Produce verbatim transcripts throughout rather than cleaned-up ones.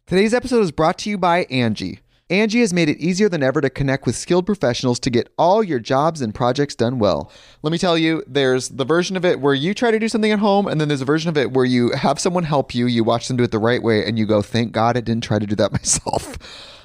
Today's episode is brought to you by Angie. Angie has made it easier than ever to connect with skilled professionals to get all your jobs and projects done well. Let me tell you, there's the version of it where you try to do something at home, and then there's a version of it where you have someone help you, you watch them do it the right way, and you go, thank God I didn't try to do that myself.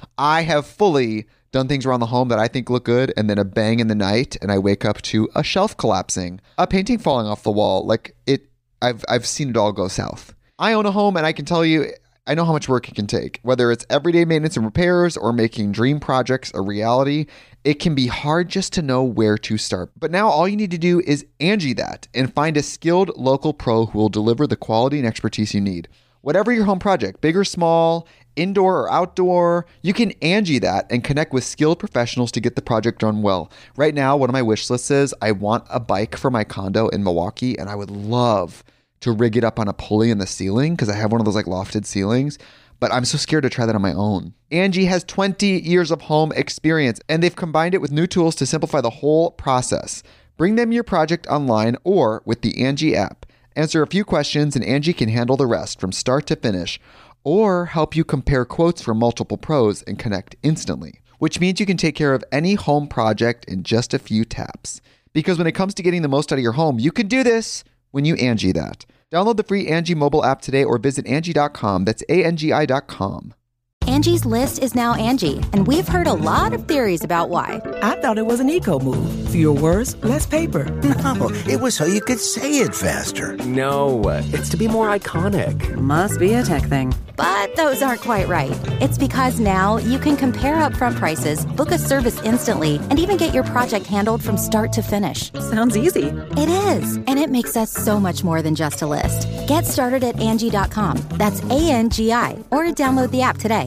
I have fully done things around the home that I think look good, and then a bang in the night, and I wake up to a shelf collapsing, a painting falling off the wall. Like it, I've I've seen it all go south. I own a home, and I can tell you, I know how much work it can take. Whether it's everyday maintenance and repairs or making dream projects a reality, it can be hard just to know where to start. But now all you need to do is Angie that and find a skilled local pro who will deliver the quality and expertise you need. Whatever your home project, big or small, indoor or outdoor, you can Angie that and connect with skilled professionals to get the project done well. Right now, one of my wish lists is I want a bike for my condo in Milwaukee, and I would love to rig it up on a pulley in the ceiling because I have one of those like lofted ceilings, but I'm so scared to try that on my own. Angie has twenty years of home experience, and they've combined it with new tools to simplify the whole process. Bring them your project online or with the Angie app. Answer a few questions and Angie can handle the rest from start to finish, or help you compare quotes from multiple pros and connect instantly, which means you can take care of any home project in just a few taps. Because when it comes to getting the most out of your home, you can do this when you Angie that. Download the free Angie mobile app today or visit Angie dot com. That's A N G I dot com. Angie's List is now Angie, and we've heard a lot of theories about why. I thought it was an eco move. Fewer words, less paper. No, it was so you could say it faster. No, it's to be more iconic. Must be a tech thing. But those aren't quite right. It's because now you can compare upfront prices, book a service instantly, and even get your project handled from start to finish. Sounds easy. It is, and it makes us so much more than just a list. Get started at Angie dot com. That's A N G I, or download the app today.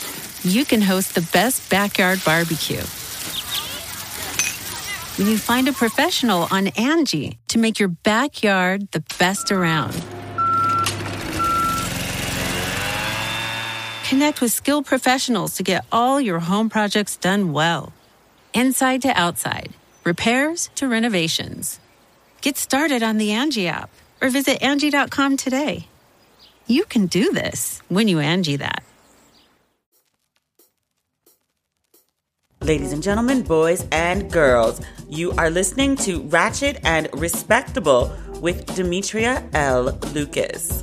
You can host the best backyard barbecue when you find a professional on Angie to make your backyard the best around. Connect with skilled professionals to get all your home projects done well. Inside to outside, repairs to renovations. Get started on the Angie app or visit Angie dot com today. You can do this when you Angie that. Ladies and gentlemen, boys and girls, you are listening to Ratchet and Respectable with Demetria L. Lucas.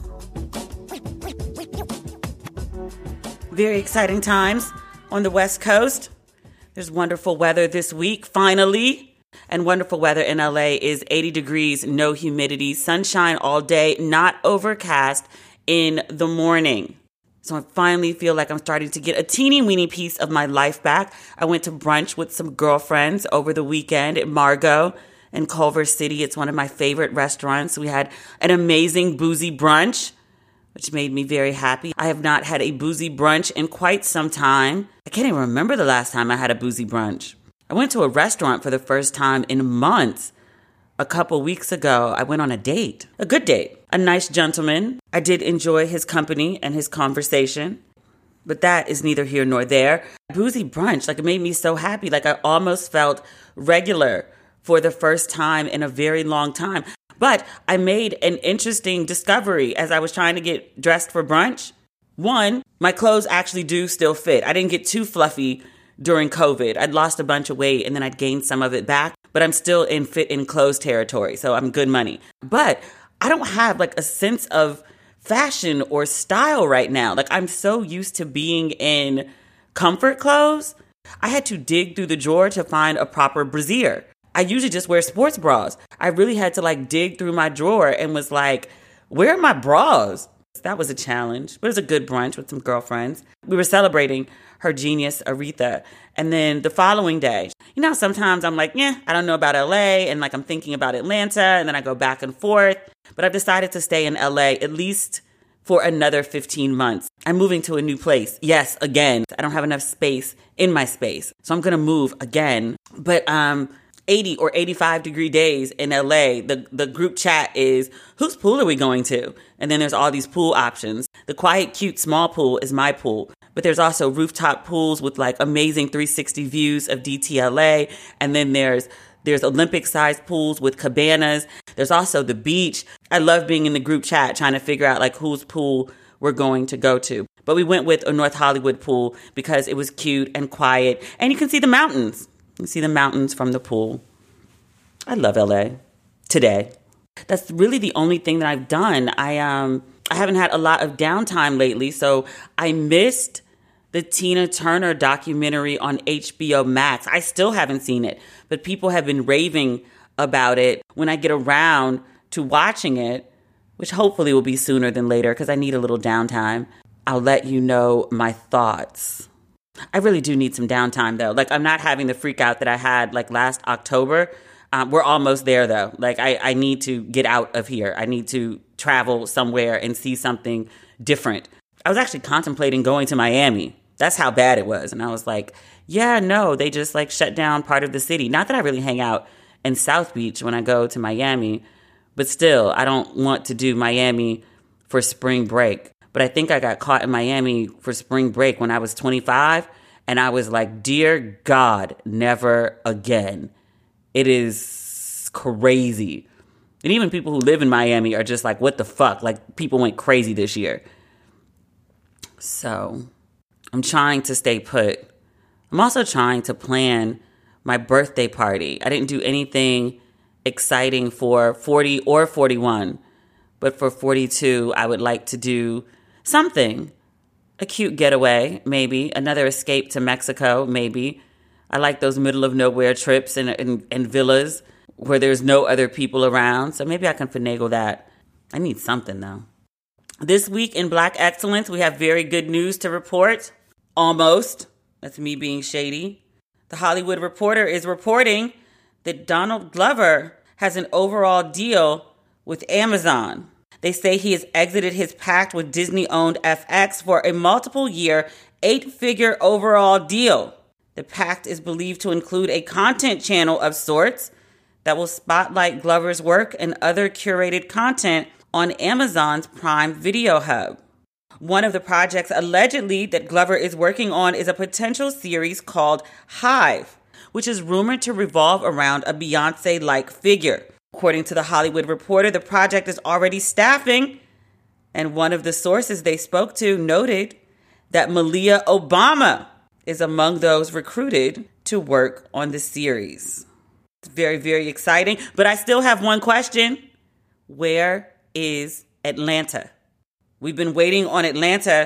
Very exciting times on the West Coast. There's wonderful weather this week, finally. And wonderful weather in L A is eighty degrees, no humidity, sunshine all day, not overcast in the morning. So I finally feel like I'm starting to get a teeny weeny piece of my life back. I went to brunch with some girlfriends over the weekend at Margot in Culver City. It's one of my favorite restaurants. We had an amazing boozy brunch, which made me very happy. I have not had a boozy brunch in quite some time. I can't even remember the last time I had a boozy brunch. I went to a restaurant for the first time in months. A couple weeks ago, I went on a date, a good date, a nice gentleman. I did enjoy his company and his conversation, but that is neither here nor there. Boozy brunch, like it made me so happy. Like I almost felt regular for the first time in a very long time. But I made an interesting discovery as I was trying to get dressed for brunch. One, my clothes actually do still fit. I didn't get too fluffy during COVID. I'd lost a bunch of weight and then I'd gained some of it back, but I'm still in fit in clothes territory, so I'm good money. But I don't have like a sense of fashion or style right now. Like I'm so used to being in comfort clothes. I had to dig through the drawer to find a proper brassiere. I usually just wear sports bras. I really had to like dig through my drawer and was like, where are my bras? That was a challenge, but it was a good brunch with some girlfriends. We were celebrating her genius, Aretha. And then the following day, you know, sometimes I'm like, yeah, I don't know about L A. And like I'm thinking about Atlanta and then I go back and forth. But I've decided to stay in L A at least for another fifteen months. I'm moving to a new place. Yes, again, I don't have enough space in my space. So I'm going to move again. But um, eighty or eighty-five degree days in L A, the, the group chat is, whose pool are we going to? And then there's all these pool options. The quiet, cute, small pool is my pool. But there's also rooftop pools with like amazing three sixty views of D T L A. And then there's there's Olympic-sized pools with cabanas. There's also the beach. I love being in the group chat trying to figure out like whose pool we're going to go to. But we went with a North Hollywood pool because it was cute and quiet. And you can see the mountains. You can see the mountains from the pool. I love L A today. That's really the only thing that I've done. I um I haven't had a lot of downtime lately, so I missed the Tina Turner documentary on H B O Max. I still haven't seen it, but people have been raving about it. When I get around to watching it, which hopefully will be sooner than later because I need a little downtime, I'll let you know my thoughts. I really do need some downtime, though. Like, I'm not having the freak out that I had, like, last October. Um, we're almost there, though. Like, I, I need to get out of here. I need to travel somewhere and see something different. I was actually contemplating going to Miami. That's how bad it was. And I was like, yeah, no, they just, like, shut down part of the city. Not that I really hang out in South Beach when I go to Miami, but still, I don't want to do Miami for spring break. But I think I got caught in Miami for spring break when I was twenty-five. And I was like, dear God, never again. It is crazy. And even people who live in Miami are just like, what the fuck? Like, people went crazy this year. So I'm trying to stay put. I'm also trying to plan my birthday party. I didn't do anything exciting for forty or forty-one. But for forty-two, I would like to do something. A cute getaway, maybe. Another escape to Mexico, maybe. I like those middle of nowhere trips and, and, and villas where there's no other people around. So maybe I can finagle that. I need something, though. This week in Black Excellence, we have very good news to report. Almost. That's me being shady. The Hollywood Reporter is reporting that Donald Glover has an overall deal with Amazon. They say he has exited his pact with Disney-owned F X for a multiple-year, eight-figure overall deal. The pact is believed to include a content channel of sorts that will spotlight Glover's work and other curated content on Amazon's Prime Video Hub. One of the projects allegedly that Glover is working on is a potential series called Hive, which is rumored to revolve around a Beyoncé-like figure. According to the Hollywood Reporter, the project is already staffing, and one of the sources they spoke to noted that Malia Obama is among those recruited to work on the series. It's very, very exciting, but I still have one question. Where is Atlanta? We've been waiting on Atlanta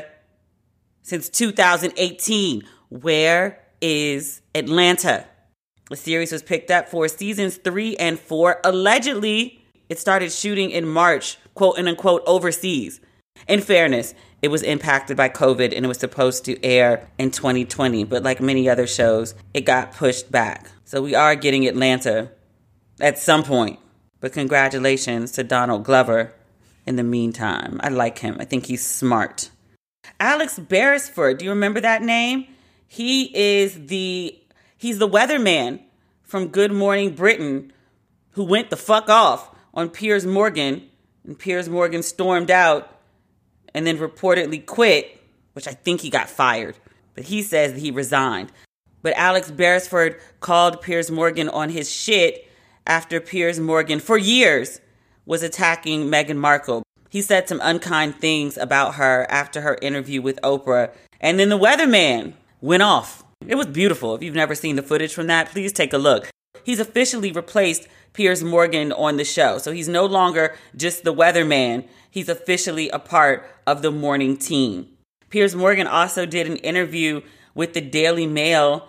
since two thousand eighteen. Where is Atlanta? The series was picked up for seasons three and four. Allegedly, it started shooting in March, quote and unquote, overseas. In fairness, it was impacted by COVID and it was supposed to air in twenty twenty. But like many other shows, it got pushed back. So we are getting Atlanta at some point. But congratulations to Donald Glover in the meantime. I like him. I think he's smart. Alex Beresford, do you remember that name? He is the... He's the weatherman from Good Morning Britain who went the fuck off on Piers Morgan. And Piers Morgan stormed out and then reportedly quit, which I think he got fired. But he says that he resigned. But Alex Beresford called Piers Morgan on his shit after Piers Morgan, for years, was attacking Meghan Markle. He said some unkind things about her after her interview with Oprah. And then the weatherman went off. It was beautiful. If you've never seen the footage from that, please take a look. He's officially replaced Piers Morgan on the show. So he's no longer just the weatherman. He's officially a part of the morning team. Piers Morgan also did an interview with the Daily Mail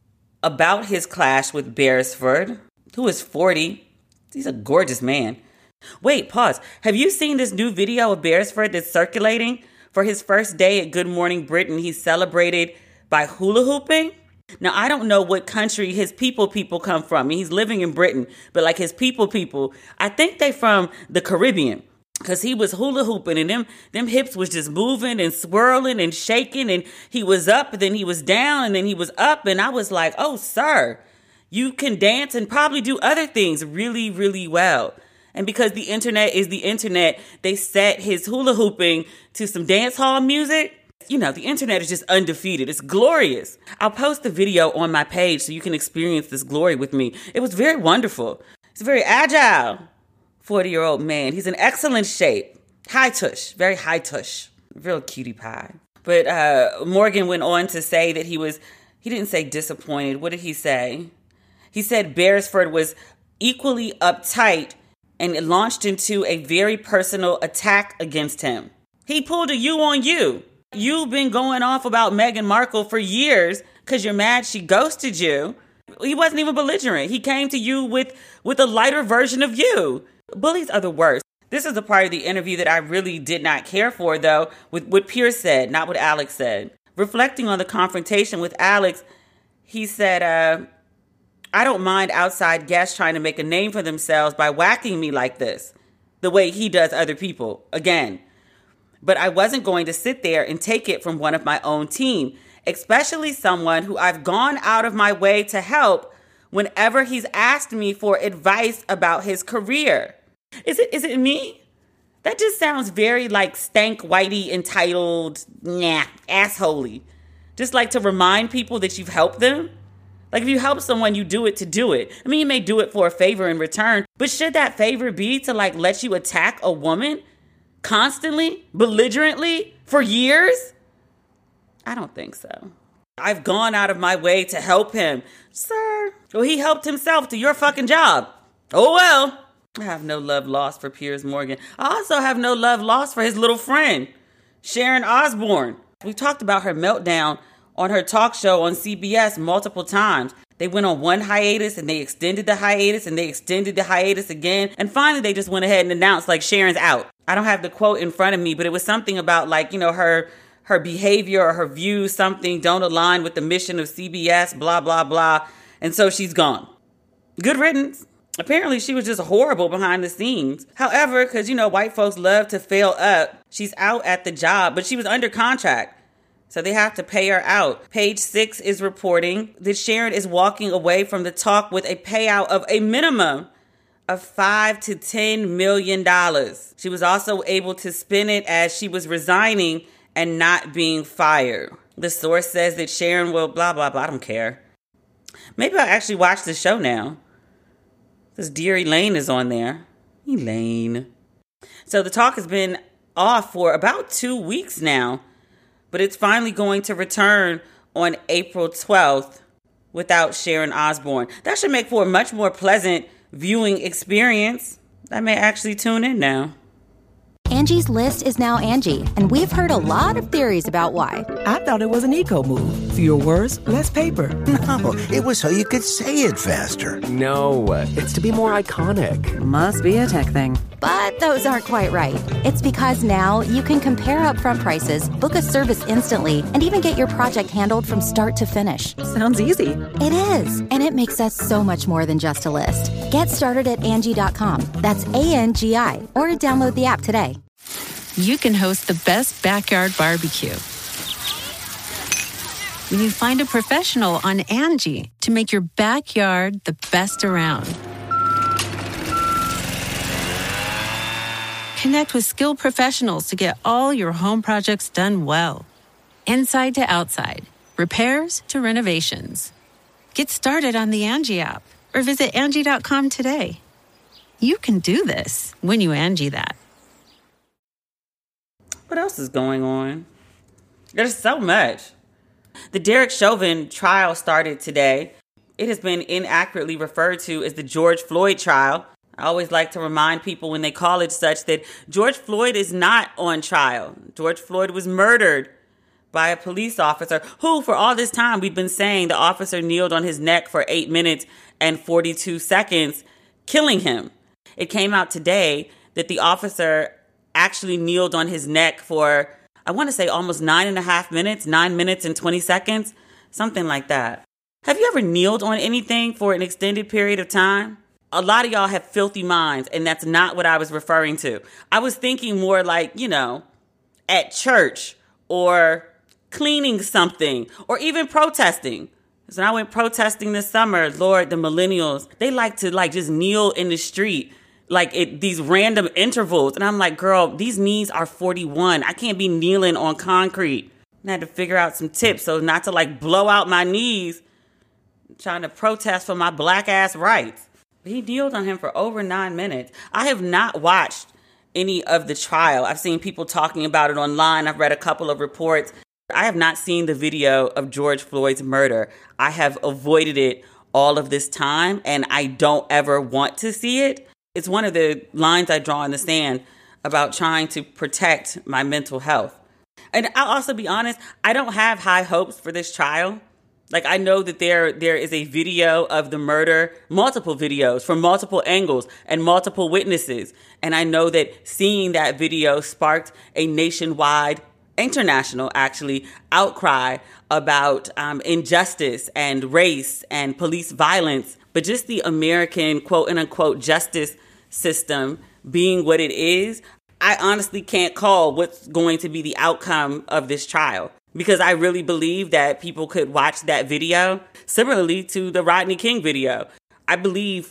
about his clash with Beresford, who is forty. He's a gorgeous man. Wait, pause. Have you seen this new video of Beresford that's circulating? For his first day at Good Morning Britain, he celebrated by hula hooping. Now, I don't know what country his people people come from. I mean, he's living in Britain, but like his people people, I think they from the Caribbean, because he was hula hooping and them, them hips was just moving and swirling and shaking, and he was up and then he was down and then he was up, and I was like, oh, sir, you can dance and probably do other things really, really well. And because the internet is the internet, they set his hula hooping to some dance hall music. You know, the internet is just undefeated. It's glorious. I'll post the video on my page so you can experience this glory with me. It was very wonderful. He's a very agile forty-year-old man. He's in excellent shape. High tush, very high tush. Real cutie pie. But uh, Morgan went on to say that he was, he didn't say disappointed. What did he say? He said Beresford was equally uptight and it launched into a very personal attack against him. He pulled a you on you. You've been going off about Meghan Markle for years because you're mad she ghosted you. He wasn't even belligerent. He came to you with, with a lighter version of you. Bullies are the worst. This is the part of the interview that I really did not care for, though, with what Piers said, not what Alex said. Reflecting on the confrontation with Alex, he said, uh, I don't mind outside guests trying to make a name for themselves by whacking me like this, the way he does other people, again. But I wasn't going to sit there and take it from one of my own team, especially someone who I've gone out of my way to help whenever he's asked me for advice about his career. Is it is it me? That just sounds very like stank, whitey, entitled, nah, assholey. Just like to remind people that you've helped them. Like if you help someone, you do it to do it. I mean, you may do it for a favor in return, but should that favor be to like let you attack a woman constantly, belligerently, for years? I don't think so. I've gone out of my way to help him. Sir, well, he helped himself to your fucking job. Oh, well. I have no love lost for Piers Morgan. I also have no love lost for his little friend, Sharon Osbourne. We talked about her meltdown on her talk show on C B S multiple times. They went on one hiatus and they extended the hiatus and they extended the hiatus again. And finally, they just went ahead and announced like Sharon's out. I don't have the quote in front of me, but it was something about like, you know, her her behavior or her views, something don't align with the mission of C B S, blah, blah, blah. And so she's gone. Good riddance. Apparently, she was just horrible behind the scenes. However, because, you know, white folks love to fail up, she's out at the job, but she was under contract. So they have to pay her out. Page Six is reporting that Sharon is walking away from the talk with a payout of a minimum of five to ten million dollars. She was also able to spin it as she was resigning and not being fired. The source says that Sharon will blah, blah, blah. I don't care. Maybe I'll actually watch the show now. Because dear Elaine is on there. Elaine. So the talk has been off for about two weeks now, but it's finally going to return on April twelfth without Sharon Osbourne. That should make for a much more pleasant viewing experience. I may actually tune in now. Angie's List is now Angie, and we've heard a lot of theories about why. I thought it was an eco move. Fewer words, less paper. No, it was so you could say it faster. No, it's to be more iconic. Must be a tech thing. But those aren't quite right. It's because now you can compare upfront prices, book a service instantly, and even get your project handled from start to finish. Sounds easy. It is, and it makes us so much more than just a list. Get started at Angie dot com. That's A N G I, or download the app today. You can host the best backyard barbecue when you find a professional on Angie to make your backyard the best around. Connect with skilled professionals to get all your home projects done well. Inside to outside, repairs to renovations. Get started on the Angie app or visit Angie dot com today. You can do this when you Angie that. What else is going on? There's so much. The Derek Chauvin trial started today. It has been inaccurately referred to as the George Floyd trial. I always like to remind people when they call it such that George Floyd is not on trial. George Floyd was murdered by a police officer who, for all this time, we've been saying the officer kneeled on his neck for eight minutes and forty-two seconds, killing him. It came out today that the officer actually kneeled on his neck for, I want to say almost nine and a half minutes, nine minutes and twenty seconds, something like that. Have you ever kneeled on anything for an extended period of time? A lot of y'all have filthy minds, and that's not what I was referring to. I was thinking more like, you know, at church or cleaning something or even protesting. So I went protesting this summer. Lord, the millennials, they like to like just kneel in the street, like at these random intervals. And I'm like, girl, these knees are forty-one. I can't be kneeling on concrete. I had to figure out some tips so not to like blow out my knees trying to protest for my black ass rights. He kneeled on him for over nine minutes. I have not watched any of the trial. I've seen people talking about it online. I've read a couple of reports. I have not seen the video of George Floyd's murder. I have avoided it all of this time, and I don't ever want to see it. It's one of the lines I draw in the sand about trying to protect my mental health. And I'll also be honest, I don't have high hopes for this trial. Like, I know that there there is a video of the murder, multiple videos from multiple angles and multiple witnesses. And I know that seeing that video sparked a nationwide, international actually, outcry about um, injustice and race and police violence. But just the American quote and unquote justice system being what it is, I honestly can't call what's going to be the outcome of this trial. Because I really believe that people could watch that video similarly to the Rodney King video. I believe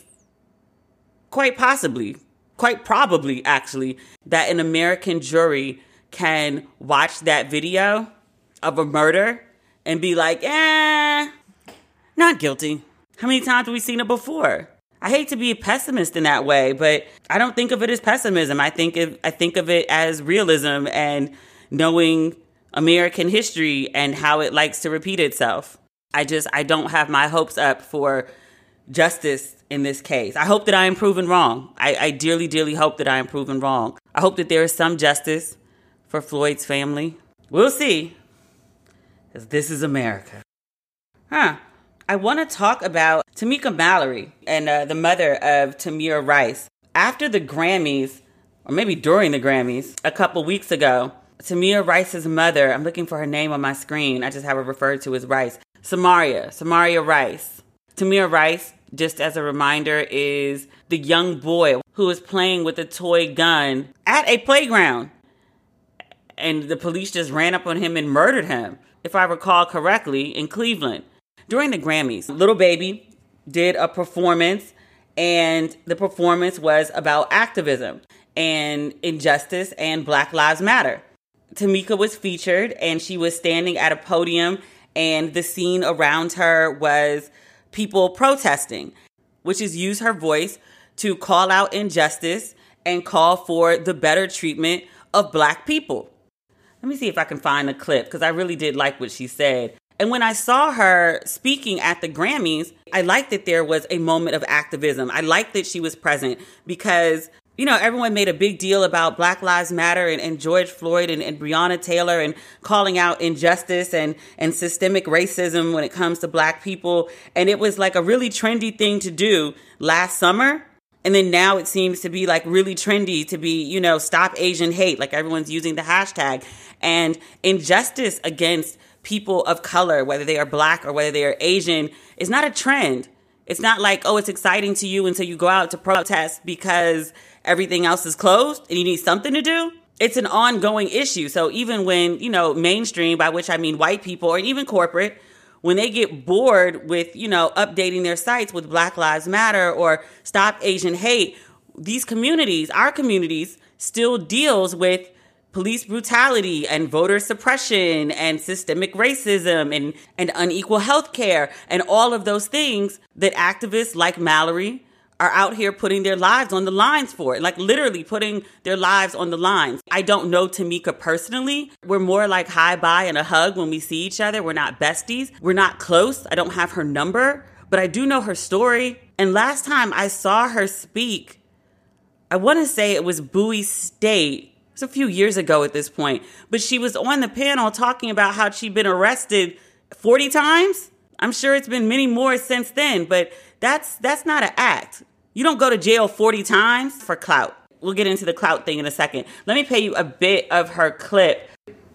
quite possibly, quite probably actually, that an American jury can watch that video of a murder and be like, eh, not guilty. How many times have we seen it before? I hate to be a pessimist in that way, but I don't think of it as pessimism. I think of, I think of it as realism and knowing American history and how it likes to repeat itself. I just, I don't have my hopes up for justice in this case. I hope that I am proven wrong. I, I dearly, dearly hope that I am proven wrong. I hope that there is some justice for Floyd's family. We'll see. Because this is America. Huh. I want to talk about Tamika Mallory and uh, the mother of Tamir Rice. After the Grammys, or maybe during the Grammys, a couple weeks ago, Tamir Rice's mother, I'm looking for her name on my screen. I just have her referred to as Rice. Samaria, Samaria Rice. Tamir Rice, just as a reminder, is the young boy who was playing with a toy gun at a playground. And the police just ran up on him and murdered him, if I recall correctly, in Cleveland. During the Grammys, Lil Baby did a performance, and the performance was about activism and injustice and Black Lives Matter. Tamika was featured, and she was standing at a podium, and the scene around her was people protesting, which is use her voice to call out injustice and call for the better treatment of Black people. Let me see if I can find the clip, because I really did like what she said. And when I saw her speaking at the Grammys, I liked that there was a moment of activism. I liked that she was present because, you know, everyone made a big deal about Black Lives Matter and, and George Floyd and, and Breonna Taylor and calling out injustice and, and systemic racism when it comes to Black people. And it was like a really trendy thing to do last summer. And then now it seems to be like really trendy to be, you know, stop Asian hate. Like everyone's using the hashtag. And injustice against people of color, whether they are Black or whether they are Asian, is not a trend. It's not like, oh, it's exciting to you until you go out to protest because everything else is closed and you need something to do. It's an ongoing issue. So even when, you know, mainstream, by which I mean white people or even corporate, when they get bored with, you know, updating their sites with Black Lives Matter or Stop Asian Hate, these communities, our communities, still deals with police brutality and voter suppression and systemic racism and, and unequal health care and all of those things that activists like Mallory are out here putting their lives on the lines for, like literally putting their lives on the lines. I don't know Tamika personally. We're more like hi, bye, and a hug when we see each other. We're not besties. We're not close. I don't have her number, but I do know her story. And last time I saw her speak, I want to say it was Bowie State. It was a few years ago at this point, but she was on the panel talking about how she'd been arrested forty times. I'm sure it's been many more since then, but that's that's not an act. You don't go to jail forty times for clout. We'll get into the clout thing in a second. Let me play you a bit of her clip.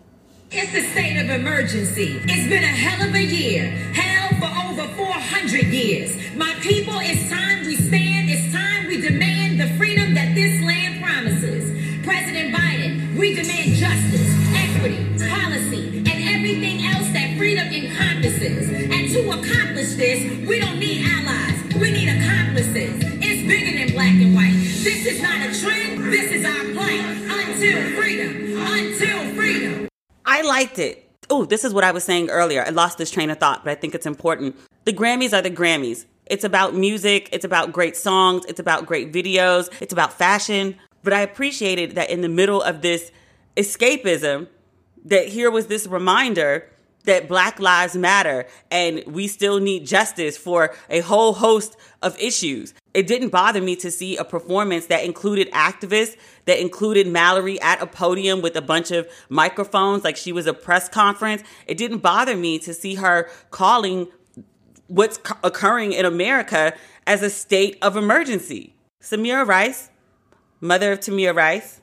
It's a state of emergency. It's been a hell of a year. Hell for over four hundred years. My people, it's time we stand. It's time we demand the freedom that this land promises. President Biden, we demand justice, equity, policy, and everything else that freedom encompasses. And to accomplish this, we don't need allies. We need accomplices. It's bigger than black and white. This is not a trend. This is our plight. Until freedom. Until freedom. I liked it. Oh, this is what I was saying earlier. I lost this train of thought, but I think it's important. The Grammys are the Grammys. It's about music. It's about great songs. It's about great videos. It's about fashion. But I appreciated that in the middle of this escapism, that here was this reminder that Black Lives Matter and we still need justice for a whole host of issues. It didn't bother me to see a performance that included activists, that included Mallory at a podium with a bunch of microphones like she was a press conference. It didn't bother me to see her calling what's occurring in America as a state of emergency. Samira Rice, mother of Tamir Rice,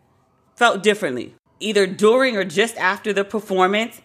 felt differently. Either during or just after the performance,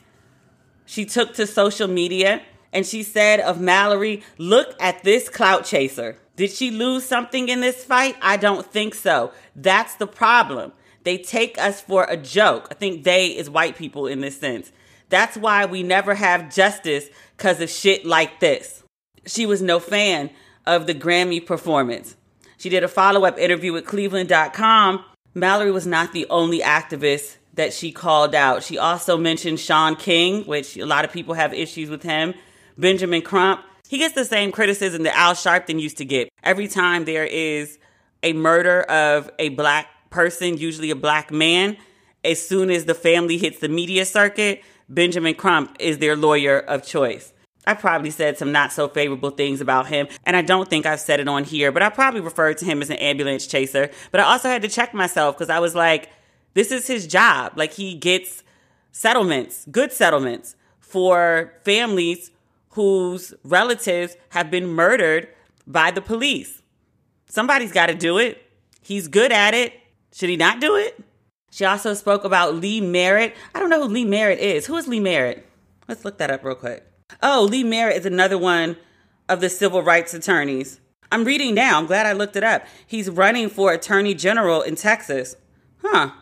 she took to social media and she said of Mallory, "Look at this clout chaser. Did she lose something in this fight? I don't think so. That's the problem. They take us for a joke." I think they is white people in this sense. "That's why we never have justice, because of shit like this." She was no fan of the Grammy performance. She did a follow-up interview with Cleveland dot com. Mallory was not the only activist that she called out. She also mentioned Shaun King, which a lot of people have issues with him. Benjamin Crump. He gets the same criticism that Al Sharpton used to get. Every time there is a murder of a black person, usually a black man, as soon as the family hits the media circuit, Benjamin Crump is their lawyer of choice. I probably said some not so favorable things about him, and I don't think I've said it on here, but I probably referred to him as an ambulance chaser. But I also had to check myself because I was like, this is his job. Like, he gets settlements, good settlements for families whose relatives have been murdered by the police. Somebody's got to do it. He's good at it. Should he not do it? She also spoke about Lee Merritt. I don't know who Lee Merritt is. Who is Lee Merritt? Let's look that up real quick. Oh, Lee Merritt is another one of the civil rights attorneys. I'm reading now. I'm glad I looked it up. He's running for attorney general in Texas. Huh.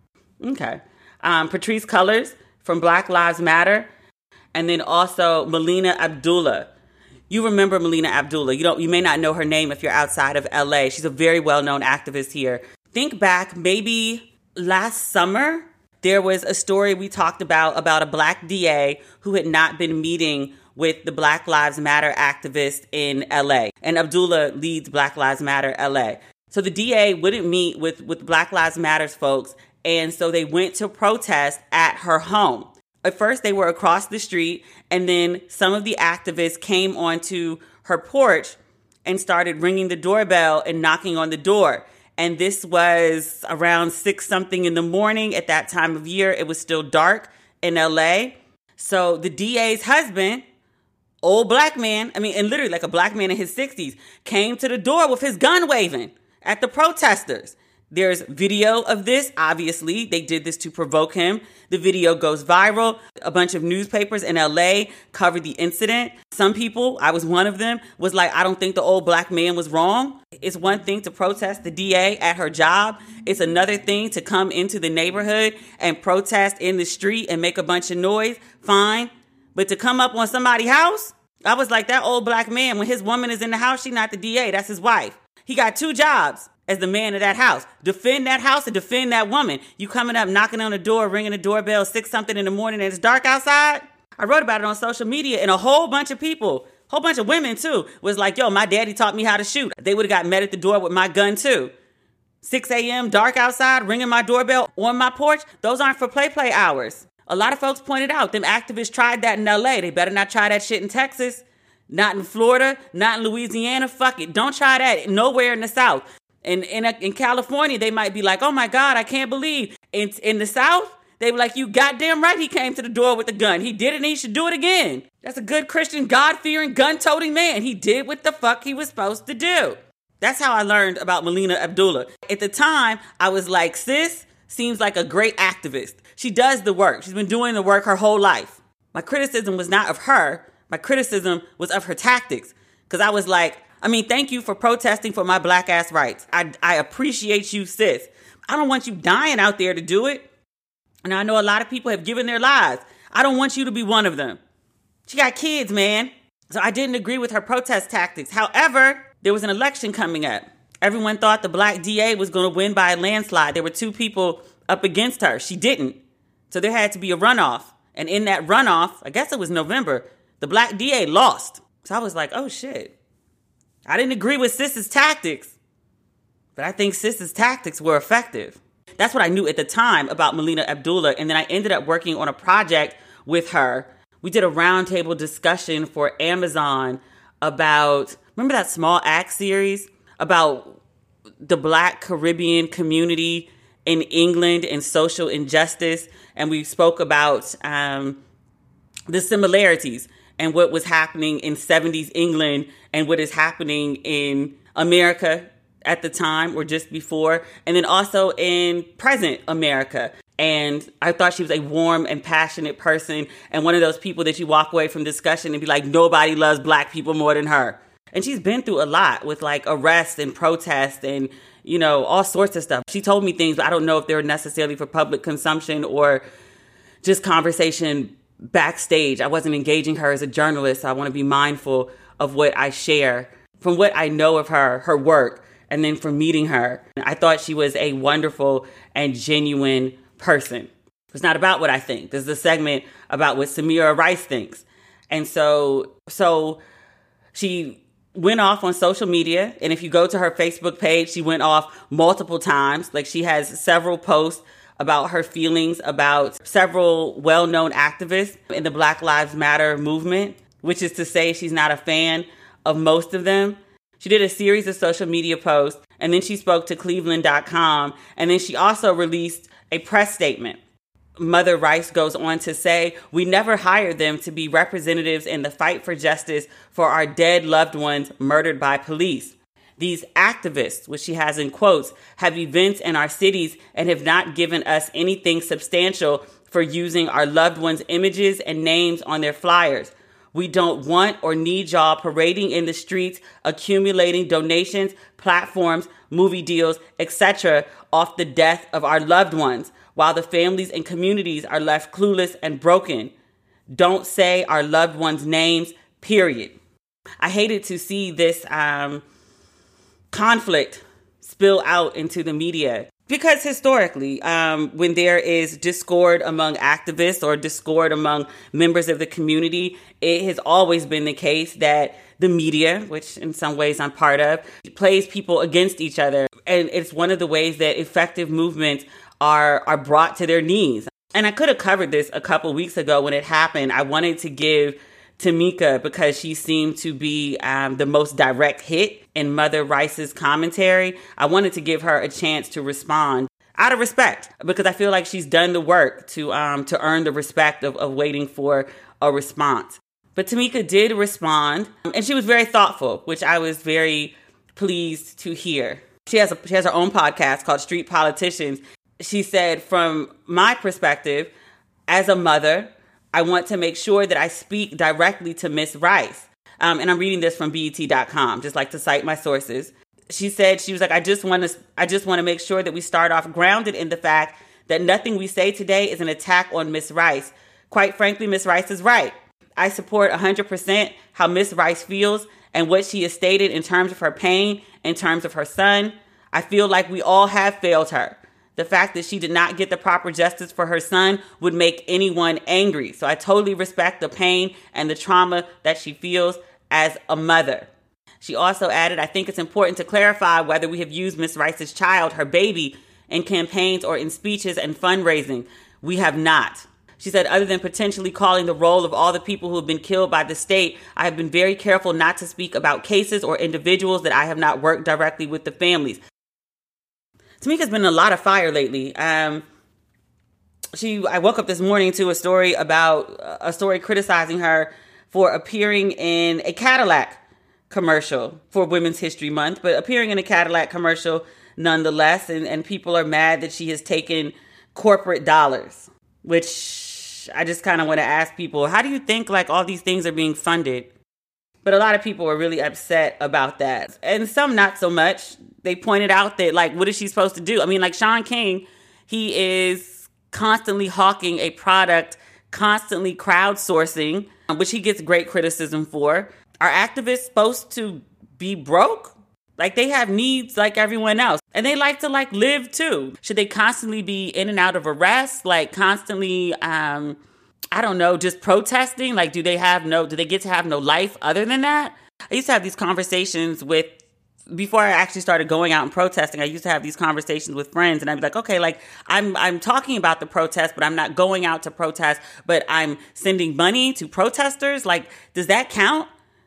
Okay. Um, Patrisse Cullors from Black Lives Matter. And then also Melina Abdullah. You remember Melina Abdullah. You don't. You may not know her name if you're outside of L A. She's a very well-known activist here. Think back, maybe last summer, there was a story we talked about about a black D A who had not been meeting with the Black Lives Matter activists in L A. And Abdullah leads Black Lives Matter L A. So the D A wouldn't meet with, with Black Lives Matter's folks, and so they went to protest at her home. At first, they were across the street, and then some of the activists came onto her porch and started ringing the doorbell and knocking on the door. And this was around six something in the morning. At that time of year, it was still dark in L A. So the D A's husband, old black man, I mean, and literally like a black man in his sixties, came to the door with his gun waving at the protesters. There's video of this. Obviously, they did this to provoke him. The video goes viral. A bunch of newspapers in L A covered the incident. Some people, I was one of them, was like, I don't think the old black man was wrong. It's one thing to protest the D A at her job. It's another thing to come into the neighborhood and protest in the street and make a bunch of noise. Fine. But to come up on somebody's house, I was like, that old black man, when his woman is in the house, she's not the D A. That's his wife. He got two jobs as the man of that house. Defend that house and defend that woman. You coming up, knocking on the door, ringing the doorbell, six something in the morning and it's dark outside. I wrote about it on social media, and a whole bunch of people, whole bunch of women too, was like, yo, my daddy taught me how to shoot. They would have got met at the door with my gun too. six a.m., dark outside, ringing my doorbell on my porch. Those aren't for play play hours. A lot of folks pointed out, them activists tried that in L A. They better not try that shit in Texas, not in Florida, not in Louisiana. Fuck it. Don't try that nowhere in the South. In, in, in California, they might be like, oh my God, I can't believe. In, in the South, they were like, you goddamn right he came to the door with a gun. He did it and he should do it again. That's a good Christian, God-fearing, gun-toting man. He did what the fuck he was supposed to do. That's how I learned about Melina Abdullah. At the time, I was like, sis seems like a great activist. She does the work. She's been doing the work her whole life. My criticism was not of her. My criticism was of her tactics. Because I was like, I mean, thank you for protesting for my black ass rights. I, I appreciate you, sis. I don't want you dying out there to do it. And I know a lot of people have given their lives. I don't want you to be one of them. She got kids, man. So I didn't agree with her protest tactics. However, there was an election coming up. Everyone thought the black D A was going to win by a landslide. There were two people up against her. She didn't. So there had to be a runoff. And in that runoff, I guess it was November, the black D A lost. So I was like, oh shit. I didn't agree with sis's tactics. But I think Sis's tactics were effective. That's what I knew at the time about Melina Abdullah. And then I ended up working on a project with her. We did a roundtable discussion for Amazon about, remember that Small Axe series about the Black Caribbean community in England and social injustice? And we spoke about um, the similarities and what was happening in seventies England and what is happening in America at the time or just before, and then also in present America. And I thought she was a warm and passionate person and one of those people that you walk away from discussion and be like, nobody loves Black people more than her. And she's been through a lot with like arrests and protests and, you know, all sorts of stuff. She told me things, but I don't know if they were necessarily for public consumption or just conversation backstage. I wasn't engaging her as a journalist. So I want to be mindful of what I share from what I know of her, her work. And then from meeting her, I thought she was a wonderful and genuine person. It's not about what I think. This is a segment about what Samira Rice thinks. And so, so she went off on social media. And if you go to her Facebook page, she went off multiple times. Like she has several posts about her feelings about several well-known activists in the Black Lives Matter movement, which is to say she's not a fan of most of them. She did a series of social media posts, and then she spoke to Cleveland dot com, and then she also released a press statement. Mother Rice goes on to say, "We never hired them to be representatives in the fight for justice for our dead loved ones murdered by police. These activists," which she has in quotes, "have events in our cities and have not given us anything substantial for using our loved ones' images and names on their flyers. We don't want or need y'all parading in the streets, accumulating donations, platforms, movie deals, et cetera off the death of our loved ones, while the families and communities are left clueless and broken. Don't say our loved ones' names, period." I hated to see this um, conflict spill out into the media. Because historically, um, when there is discord among activists or discord among members of the community, it has always been the case that the media, which in some ways I'm part of, plays people against each other. And it's one of the ways that effective movements are, are brought to their knees. And I could have covered this a couple weeks ago when it happened. I wanted to give Tamika because she seemed to be um, the most direct hit in Mother Rice's commentary. I wanted to give her a chance to respond out of respect because I feel like she's done the work to um, to earn the respect of, of waiting for a response. But Tamika did respond, and she was very thoughtful, which I was very pleased to hear. She has a, she has her own podcast called Street Politicians. She said, "From my perspective, as a mother, I want to make sure that I speak directly to Miss Rice." Um, and I'm reading this from B E T dot com, just like to cite my sources. She said, she was like, I just want to, I just want to make sure that we start off grounded in the fact that nothing we say today is an attack on Miss Rice. Quite frankly, Miss Rice is right. I support one hundred percent how Miss Rice feels and what she has stated in terms of her pain, in terms of her son. I feel like we all have failed her. The fact that she did not get the proper justice for her son would make anyone angry. So I totally respect the pain and the trauma that she feels as a mother. She also added, I think it's important to clarify whether we have used Miss Rice's child, her baby, in campaigns or in speeches and fundraising. We have not. She said, other than potentially calling the roll of all the people who have been killed by the state, I have been very careful not to speak about cases or individuals that I have not worked directly with the families. Tamika's been in a lot of fire lately. Um, she, I woke up this morning to a story about a story criticizing her for appearing in a Cadillac commercial for Women's History Month, but appearing in a Cadillac commercial nonetheless. And, and people are mad that she has taken corporate dollars, which I just kind of want to ask people, how do you think like all these things are being funded? But a lot of people are really upset about that. And some not so much. They pointed out that, like, what is she supposed to do? I mean, like Shaun King, he is constantly hawking a product, constantly crowdsourcing, which he gets great criticism for. Are activists supposed to be broke? Like, they have needs like everyone else. And they like to, like, live, too. Should they constantly be in and out of arrest? Like, constantly, um, I don't know, just protesting? Like, do they have no, do they get to have no life other than that? I used to have these conversations with Before I actually started going out and protesting, I used to have these conversations with friends, and I'd be like, okay, like I'm I'm talking about the protest, but I'm not going out to protest, but I'm sending money to protesters. Like, does that count?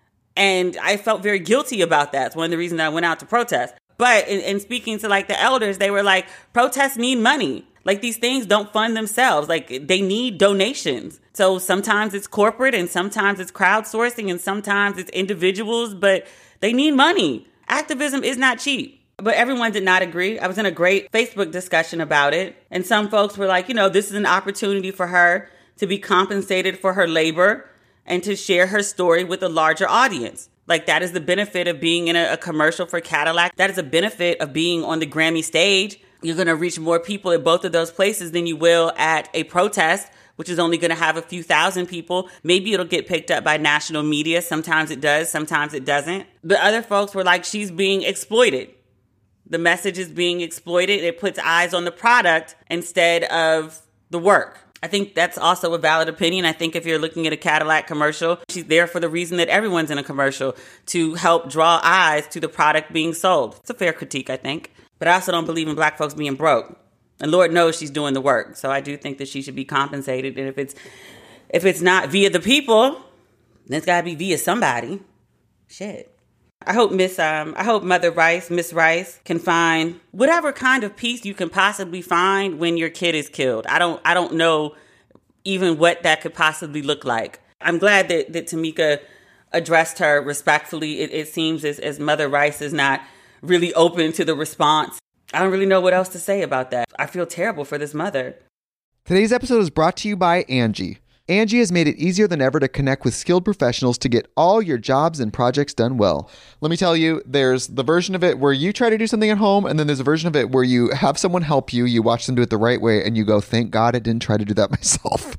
And I felt very guilty about that. It's one of the reasons I went out to protest. But in, in speaking to like the elders, they were like, protests need money. Like, these things don't fund themselves. Like, they need donations. So sometimes it's corporate, and sometimes it's crowdsourcing, and sometimes it's individuals, but they need money. Activism is not cheap. But everyone did not agree. I was in a great Facebook discussion about it. And some folks were like, you know, this is an opportunity for her to be compensated for her labor and to share her story with a larger audience. Like, that is the benefit of being in a, a commercial for Cadillac. That is a benefit of being on the Grammy stage. You're going to reach more people at both of those places than you will at a protest, which is only going to have a few thousand people. Maybe it'll get picked up by national media. Sometimes it does. Sometimes it doesn't. The other folks were like, she's being exploited. The message is being exploited. It puts eyes on the product instead of the work. I think that's also a valid opinion. I think if you're looking at a Cadillac commercial, she's there for the reason that everyone's in a commercial, to help draw eyes to the product being sold. It's a fair critique, I think. But I also don't believe in black folks being broke. And Lord knows she's doing the work. So I do think that she should be compensated. And if it's if it's not via the people, then it's got to be via somebody. Shit. I hope Miss um I hope Mother Rice, Miss Rice, can find whatever kind of peace you can possibly find when your kid is killed. I don't I don't know even what that could possibly look like. I'm glad that, that Tamika addressed her respectfully. It, it seems as, as Mother Rice is not really open to the response. I don't really know what else to say about that. I feel terrible for this mother. Today's episode is brought to you by Angie. Angie has made it easier than ever to connect with skilled professionals to get all your jobs and projects done well. Let me tell you, there's the version of it where you try to do something at home, and then there's a version of it where you have someone help you, you watch them do it the right way, and you go, thank God I didn't try to do that myself.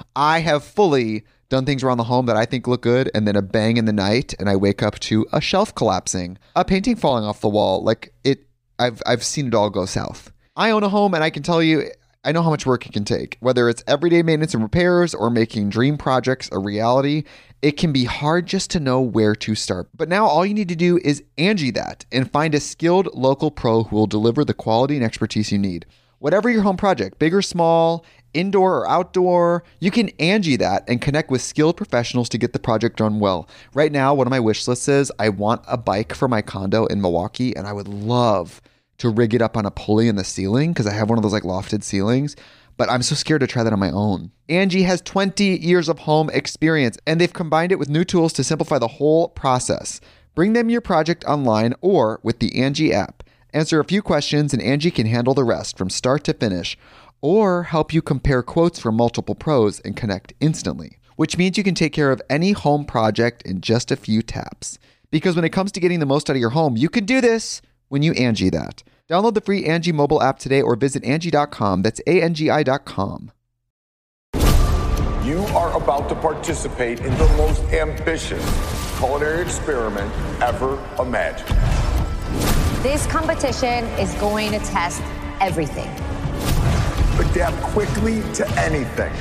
I have fully done things around the home that I think look good, and then a bang in the night, and I wake up to a shelf collapsing, a painting falling off the wall. Like, it, I've I've seen it all go south. I own a home, and I can tell you, I know how much work it can take. Whether it's everyday maintenance and repairs or making dream projects a reality, it can be hard just to know where to start. But now all you need to do is Angie that and find a skilled local pro who will deliver the quality and expertise you need. Whatever your home project, big or small, indoor or outdoor, you can Angie that and connect with skilled professionals to get the project done well. Right now, one of my wish lists is I want a bike for my condo in Milwaukee, and I would love to rig it up on a pulley in the ceiling because I have one of those like lofted ceilings, but I'm so scared to try that on my own. Angie has twenty years of home experience, and they've combined it with new tools to simplify the whole process. Bring them your project online or with the Angie app. Answer a few questions and Angie can handle the rest from start to finish, or help you compare quotes from multiple pros and connect instantly, which means you can take care of any home project in just a few taps. Because when it comes to getting the most out of your home, you can do this when you Angie that. Download the free Angie mobile app today or visit Angie dot com. That's A N G I dot com. You are about to participate in the most ambitious culinary experiment ever imagined. This competition is going to test everything. Adapt quickly to anything.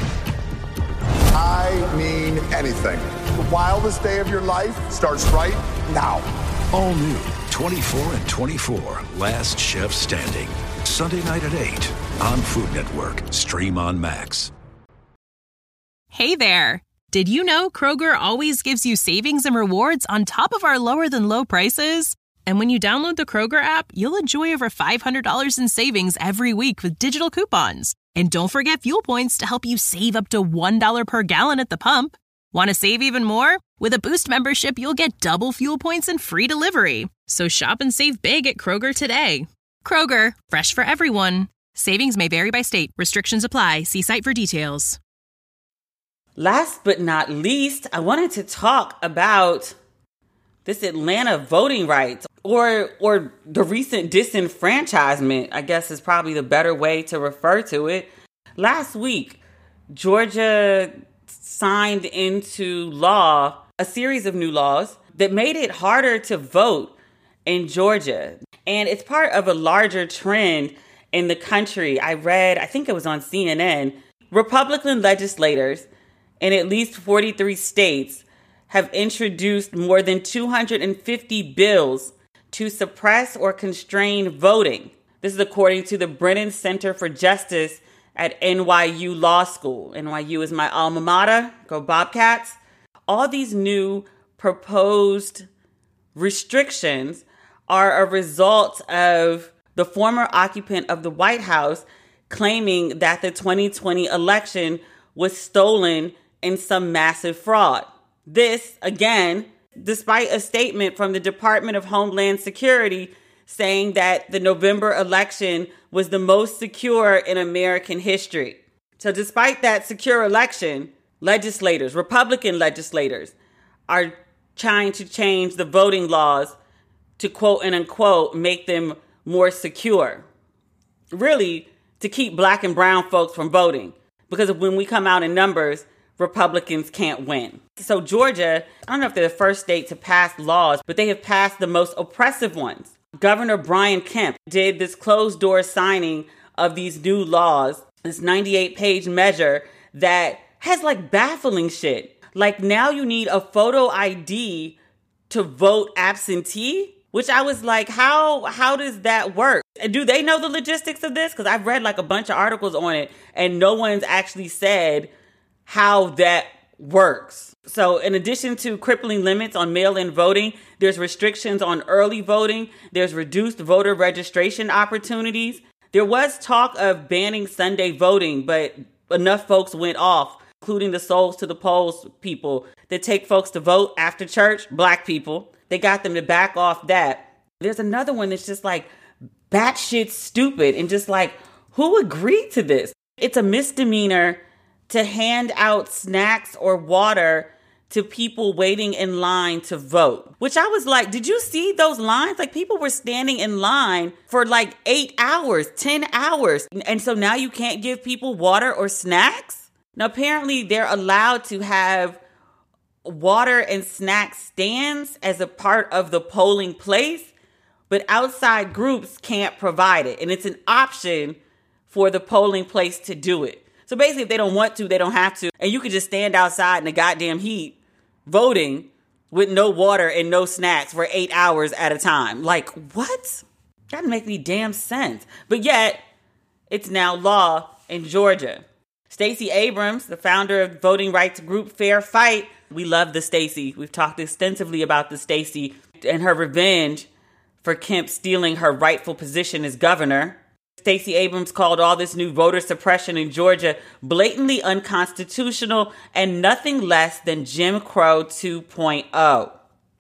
I mean anything. The wildest day of your life starts right now. All new. twenty-four and twenty-four, Last Chef Standing. Sunday night at eight on Food Network. Stream on Max. Hey there. Did you know Kroger always gives you savings and rewards on top of our lower than low prices? And when you download the Kroger app, you'll enjoy over five hundred dollars in savings every week with digital coupons. And don't forget fuel points to help you save up to one dollar per gallon at the pump. Want to save even more? With a Boost membership, you'll get double fuel points and free delivery. So shop and save big at Kroger today. Kroger, fresh for everyone. Savings may vary by state. Restrictions apply. See site for details. Last but not least, I wanted to talk about this Atlanta voting rights, or or the recent disenfranchisement, I guess is probably the better way to refer to it. Last week, Georgia signed into law a series of new laws that made it harder to vote in Georgia. And it's part of a larger trend in the country. I read, I think it was on C N N, Republican legislators in at least forty-three states have introduced more than two hundred fifty bills to suppress or constrain voting. This is according to the Brennan Center for Justice at N Y U Law School. N Y U is my alma mater. Go Bobcats. All these new proposed restrictions are a result of the former occupant of the White House claiming that the twenty twenty election was stolen in some massive fraud. This, again, despite a statement from the Department of Homeland Security saying that the November election was the most secure in American history. So despite that secure election, legislators, Republican legislators, are trying to change the voting laws to quote and unquote make them more secure. Really, to keep black and brown folks from voting. Because when we come out in numbers, Republicans can't win. So Georgia, I don't know if they're the first state to pass laws, but they have passed the most oppressive ones. Governor Brian Kemp did this closed door signing of these new laws, this ninety-eight page measure that has like baffling shit. Like now you need a photo I D to vote absentee, which I was like, how how does that work? Do they know the logistics of this? Because I've read like a bunch of articles on it and no one's actually said how that works. So in addition to crippling limits on mail-in voting, there's restrictions on early voting. There's reduced voter registration opportunities. There was talk of banning Sunday voting, but enough folks went off, including the Souls to the Polls people that take folks to vote after church, black people. They got them to back off that. There's another one that's just like batshit stupid and just like, who agreed to this? It's a misdemeanor to hand out snacks or water to people waiting in line to vote. Which I was like, did you see those lines? Like people were standing in line for like eight hours, ten hours. And so now you can't give people water or snacks? Now apparently they're allowed to have water and snack stands as a part of the polling place, but outside groups can't provide it. And it's an option for the polling place to do it. So basically, if they don't want to, they don't have to. And you could just stand outside in the goddamn heat voting with no water and no snacks for eight hours at a time. Like, what? That doesn't make any damn sense. But yet, it's now law in Georgia. Stacey Abrams, the founder of voting rights group Fair Fight. We love the Stacey. We've talked extensively about the Stacey and her revenge for Kemp stealing her rightful position as governor. Stacey Abrams called all this new voter suppression in Georgia blatantly unconstitutional and nothing less than Jim Crow two point oh.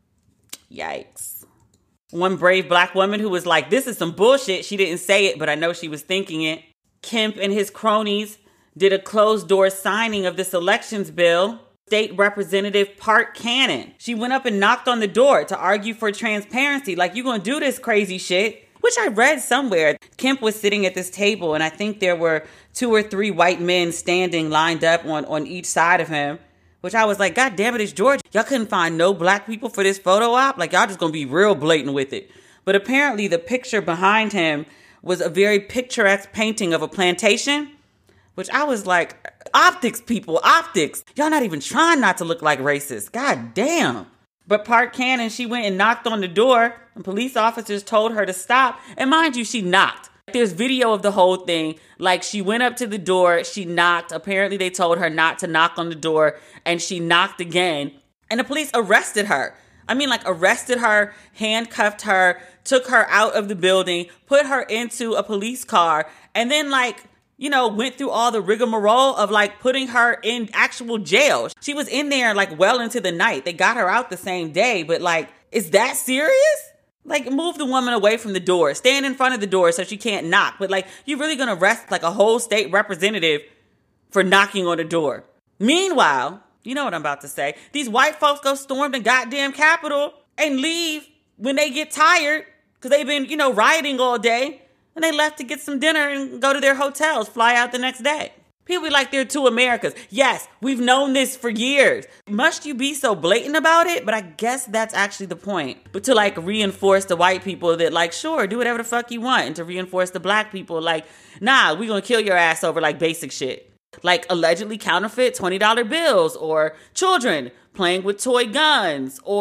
Yikes. One brave black woman who was like, this is some bullshit. She didn't say it, but I know she was thinking it. Kemp and his cronies did a closed door signing of this elections bill. State Representative Park Cannon. She went up and knocked on the door to argue for transparency. Like, you gonna do this crazy shit? Which I read somewhere. Kemp was sitting at this table and I think there were two or three white men standing lined up on, on each side of him. Which I was like, God damn it, it's Georgia. Y'all couldn't find no black people for this photo op? Like, y'all just gonna be real blatant with it. But apparently the picture behind him was a very picturesque painting of a plantation. Which I was like, optics, people, optics. Y'all not even trying not to look like racist. God damn. But Park Cannon, she went and knocked on the door and police officers told her to stop. And mind you, she knocked. There's video of the whole thing. Like she went up to the door, she knocked. Apparently they told her not to knock on the door and she knocked again. And the police arrested her. I mean, like arrested her, handcuffed her, took her out of the building, put her into a police car, and then like, you know, went through all the rigmarole of like putting her in actual jail. She was in there like well into the night. They got her out the same day, but like, is that serious? Like move the woman away from the door, stand in front of the door so she can't knock. But like, you're really going to arrest like a whole state representative for knocking on the door. Meanwhile, you know what I'm about to say. These white folks go storm the goddamn Capitol and leave when they get tired because they've been, you know, rioting all day. And they left to get some dinner and go to their hotels, fly out the next day. People be like, there are two Americas. Yes, we've known this for years. Must you be so blatant about it? But I guess that's actually the point. But to like reinforce the white people that like, sure, do whatever the fuck you want. And to reinforce the black people like, nah, we gonna kill your ass over like basic shit. Like allegedly counterfeit twenty dollar bills or children playing with toy guns or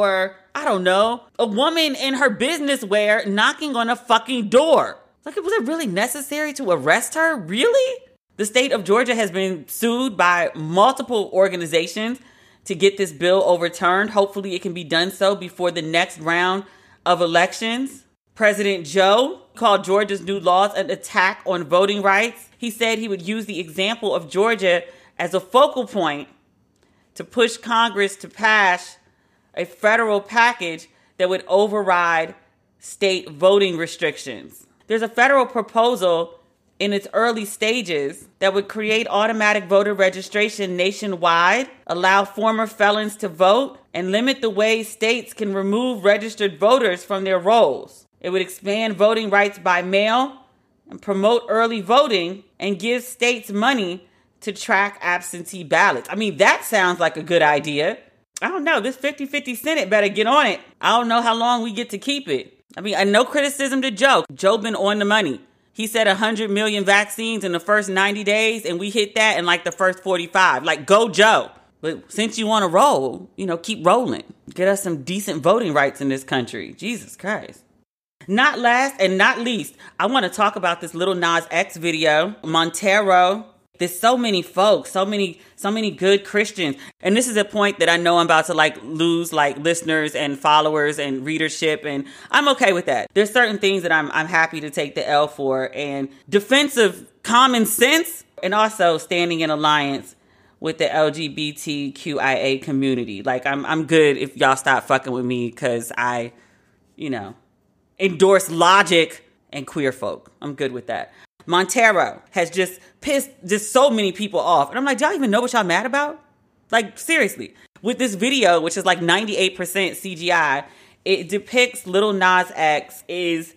I don't know, a woman in her business wear knocking on a fucking door. Like, was it really necessary to arrest her? Really? The state of Georgia has been sued by multiple organizations to get this bill overturned. Hopefully it can be done so before the next round of elections. President Joe called Georgia's new laws an attack on voting rights. He said he would use the example of Georgia as a focal point to push Congress to pass a federal package that would override state voting restrictions. There's a federal proposal in its early stages that would create automatic voter registration nationwide, allow former felons to vote, and limit the ways states can remove registered voters from their rolls. It would expand voting rights by mail and promote early voting and give states money to track absentee ballots. I mean, that sounds like a good idea. I don't know. This fifty-fifty Senate better get on it. I don't know how long we get to keep it. I mean, no criticism to Joe. Joe been on the money. He said one hundred million vaccines in the first ninety days, and we hit that in like the first forty-five. Like, go Joe. But since you want to roll, you know, keep rolling. Get us some decent voting rights in this country. Jesus Christ. Not last and not least, I want to talk about this Lil Nas X video. Montero. There's so many folks, so many, so many good Christians. And this is a point that I know I'm about to like lose like listeners and followers and readership. And I'm okay with that. There's certain things that I'm, I'm happy to take the L for, and defensive common sense, and also standing in alliance with the L G B T Q I A community. Like, I'm, I'm good if y'all stop fucking with me because I, you know, endorse logic and queer folk. I'm good with that. Montero has just pissed just so many people off. And I'm like, do y'all even know what y'all mad about? Like, seriously. With this video, which is like ninety-eight percent C G I, it depicts Lil Nas X is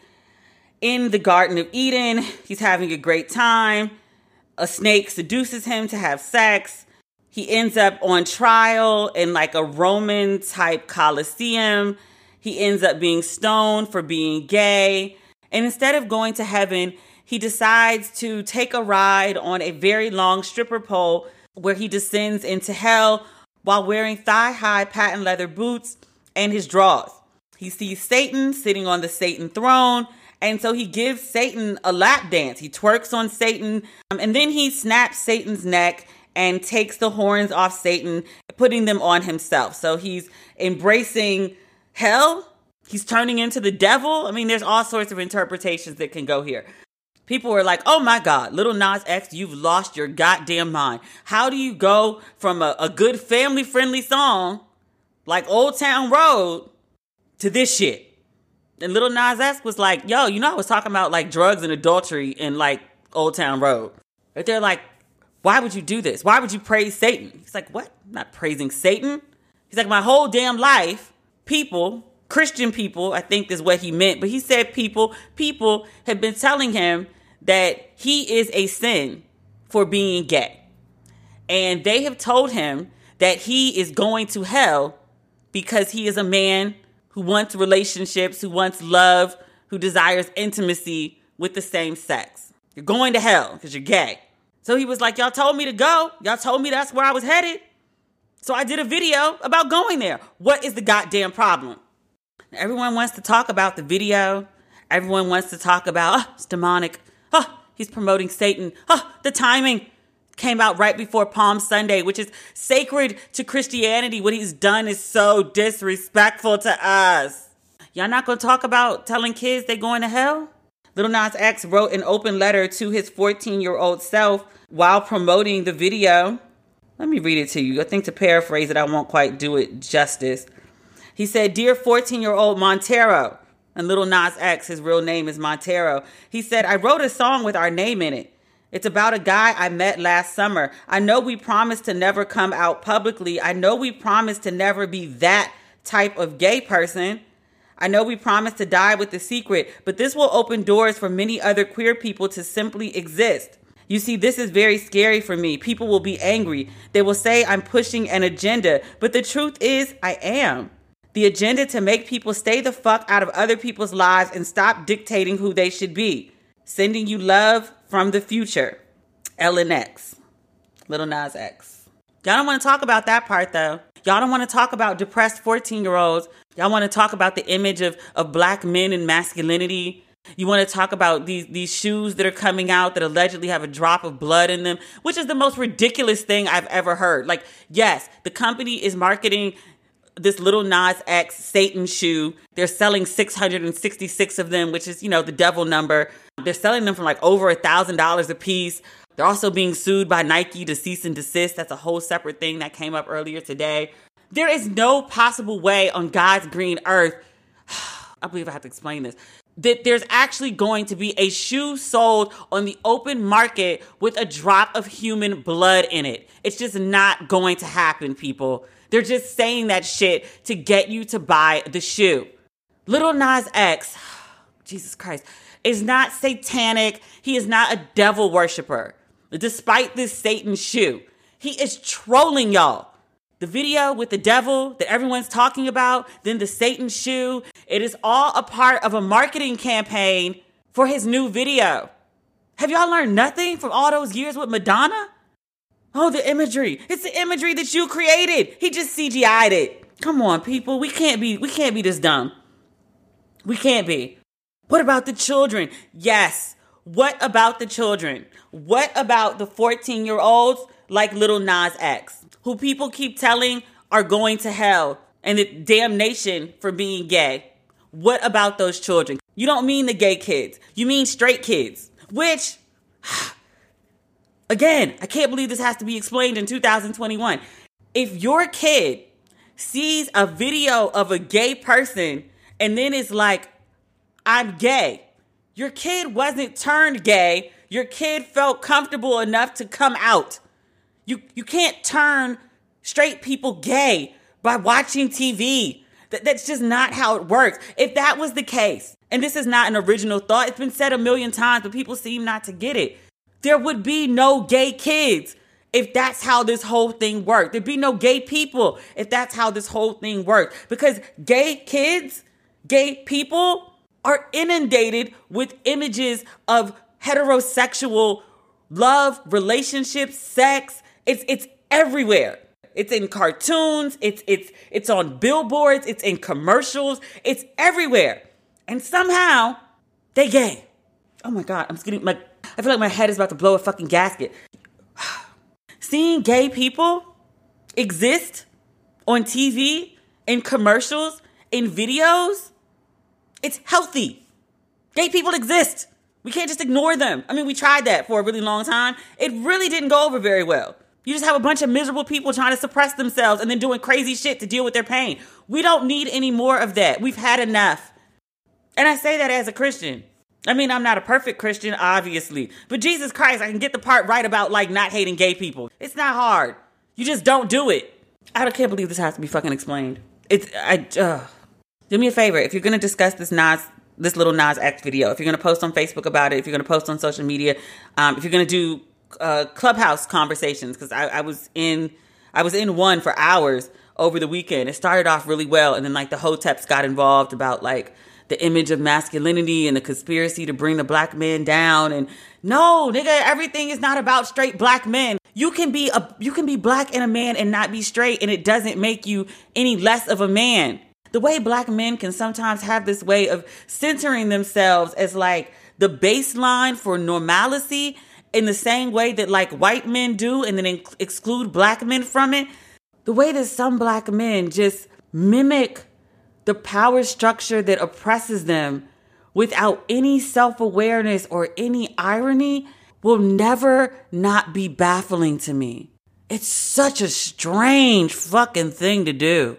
in the Garden of Eden. He's having a great time. A snake seduces him to have sex. He ends up on trial in like a Roman type Colosseum. He ends up being stoned for being gay. And instead of going to heaven, he decides to take a ride on a very long stripper pole where he descends into hell while wearing thigh-high patent leather boots and his drawers. He sees Satan sitting on the Satan throne, and so he gives Satan a lap dance. He twerks on Satan, um, and then he snaps Satan's neck and takes the horns off Satan, putting them on himself. So he's embracing hell. He's turning into the devil. I mean, there's all sorts of interpretations that can go here. People were like, oh my God, Lil Nas X, you've lost your goddamn mind. How do you go from a, a good family-friendly song like Old Town Road to this shit? And Lil Nas X was like, yo, you know I was talking about like drugs and adultery in like Old Town Road. But they're like, why would you do this? Why would you praise Satan? He's like, what? I'm not praising Satan. He's like, my whole damn life, people... Christian people, I think is what he meant, but he said people, people have been telling him that he is a sin for being gay. And they have told him that he is going to hell because he is a man who wants relationships, who wants love, who desires intimacy with the same sex. You're going to hell because you're gay. So he was like, y'all told me to go. Y'all told me that's where I was headed. So I did a video about going there. What is the goddamn problem? Everyone wants to talk about the video. Everyone wants to talk about, oh, it's demonic. Oh, he's promoting Satan. Oh, the timing came out right before Palm Sunday, which is sacred to Christianity. What he's done is so disrespectful to us. Y'all not going to talk about telling kids they going to hell? Lil Nas X wrote an open letter to his fourteen-year-old self while promoting the video. Let me read it to you. I think to paraphrase it, I won't quite do it justice. He said, dear fourteen-year-old Montero, and Lil Nas X, his real name is Montero. He said, I wrote a song with our name in it. It's about a guy I met last summer. I know we promised to never come out publicly. I know we promised to never be that type of gay person. I know we promised to die with the secret, but this will open doors for many other queer people to simply exist. You see, this is very scary for me. People will be angry. They will say I'm pushing an agenda, but the truth is I am. The agenda to make people stay the fuck out of other people's lives and stop dictating who they should be. Sending you love from the future. L N X. Lil Nas X. Y'all don't want to talk about that part though. Y'all don't want to talk about depressed fourteen-year-olds. Y'all want to talk about the image of, of black men and masculinity. You want to talk about these, these shoes that are coming out that allegedly have a drop of blood in them, which is the most ridiculous thing I've ever heard. Like, yes, the company is marketing this Lil Nas X Satan shoe. They're selling six hundred sixty-six of them, which is, you know, the devil number. They're selling them for like over a thousand dollars a piece. They're also being sued by Nike to cease and desist. That's a whole separate thing that came up earlier today. There is no possible way on God's green earth, I believe I have to explain this, that there's actually going to be a shoe sold on the open market with a drop of human blood in it. It's just not going to happen, people. They're just saying that shit to get you to buy the shoe. Lil Nas X, Jesus Christ, is not satanic. He is not a devil worshiper. Despite this Satan shoe, he is trolling y'all. The video with the devil that everyone's talking about, then the Satan shoe, it is all a part of a marketing campaign for his new video. Have y'all learned nothing from all those years with Madonna? Oh, the imagery. It's the imagery that you created. He just C G I'd it. Come on, people. We can't be, we can't be this dumb. We can't be. What about the children? Yes. What about the children? What about the fourteen-year-olds like Lil Nas X, who people keep telling are going to hell and the damnation for being gay? What about those children? You don't mean the gay kids. You mean straight kids, which, again, I can't believe this has to be explained in two thousand twenty-one. If your kid sees a video of a gay person and then is like, I'm gay, your kid wasn't turned gay. Your kid felt comfortable enough to come out. You you can't turn straight people gay by watching T V. That, that's just not how it works. If that was the case, and this is not an original thought, it's been said a million times, but people seem not to get it. There would be no gay kids if that's how this whole thing worked. There'd be no gay people if that's how this whole thing worked. Because gay kids, gay people are inundated with images of heterosexual love, relationships, sex. It's it's everywhere. It's in cartoons. It's it's it's on billboards. It's in commercials. It's everywhere. And somehow they gay. Oh my God, I'm just getting my. I feel like my head is about to blow a fucking gasket. Seeing gay people exist on T V, in commercials, in videos, it's healthy. Gay people exist. We can't just ignore them. I mean, we tried that for a really long time. It really didn't go over very well. You just have a bunch of miserable people trying to suppress themselves and then doing crazy shit to deal with their pain. We don't need any more of that. We've had enough. And I say that as a Christian. I mean, I'm not a perfect Christian, obviously. But Jesus Christ, I can get the part right about, like, not hating gay people. It's not hard. You just don't do it. I can't believe this has to be fucking explained. It's, I, uh. Do me a favor. If you're going to discuss this Nas, this Lil Nas X video, if you're going to post on Facebook about it, if you're going to post on social media, um, if you're going to do uh, Clubhouse conversations, because I, I was in, I was in one for hours over the weekend. It started off really well, and then like the Hoteps got involved about like the image of masculinity and the conspiracy to bring the black men down. And no, nigga, everything is not about straight black men. You can be a, you can be black and a man and not be straight, and it doesn't make you any less of a man. The way black men can sometimes have this way of centering themselves as like the baseline for normalcy in the same way that like white men do and then in- exclude black men from it. The way that some black men just mimic the power structure that oppresses them without any self-awareness or any irony will never not be baffling to me. It's such a strange fucking thing to do.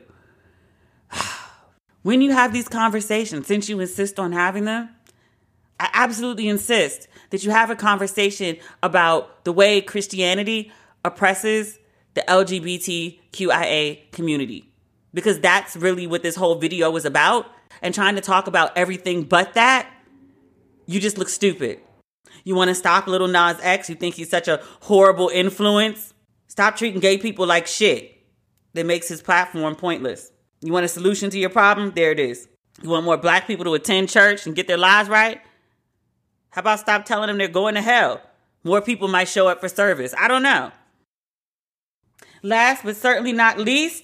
When you have these conversations, since you insist on having them, I absolutely insist that you have a conversation about the way Christianity oppresses the L G B T Q I A community. Because that's really what this whole video was about. And trying to talk about everything but that, you just look stupid. You want to stop Lil Nas X? You think he's such a horrible influence? Stop treating gay people like shit. That makes his platform pointless. You want a solution to your problem? There it is. You want more black people to attend church and get their lives right? How about stop telling them they're going to hell? More people might show up for service. I don't know. Last but certainly not least,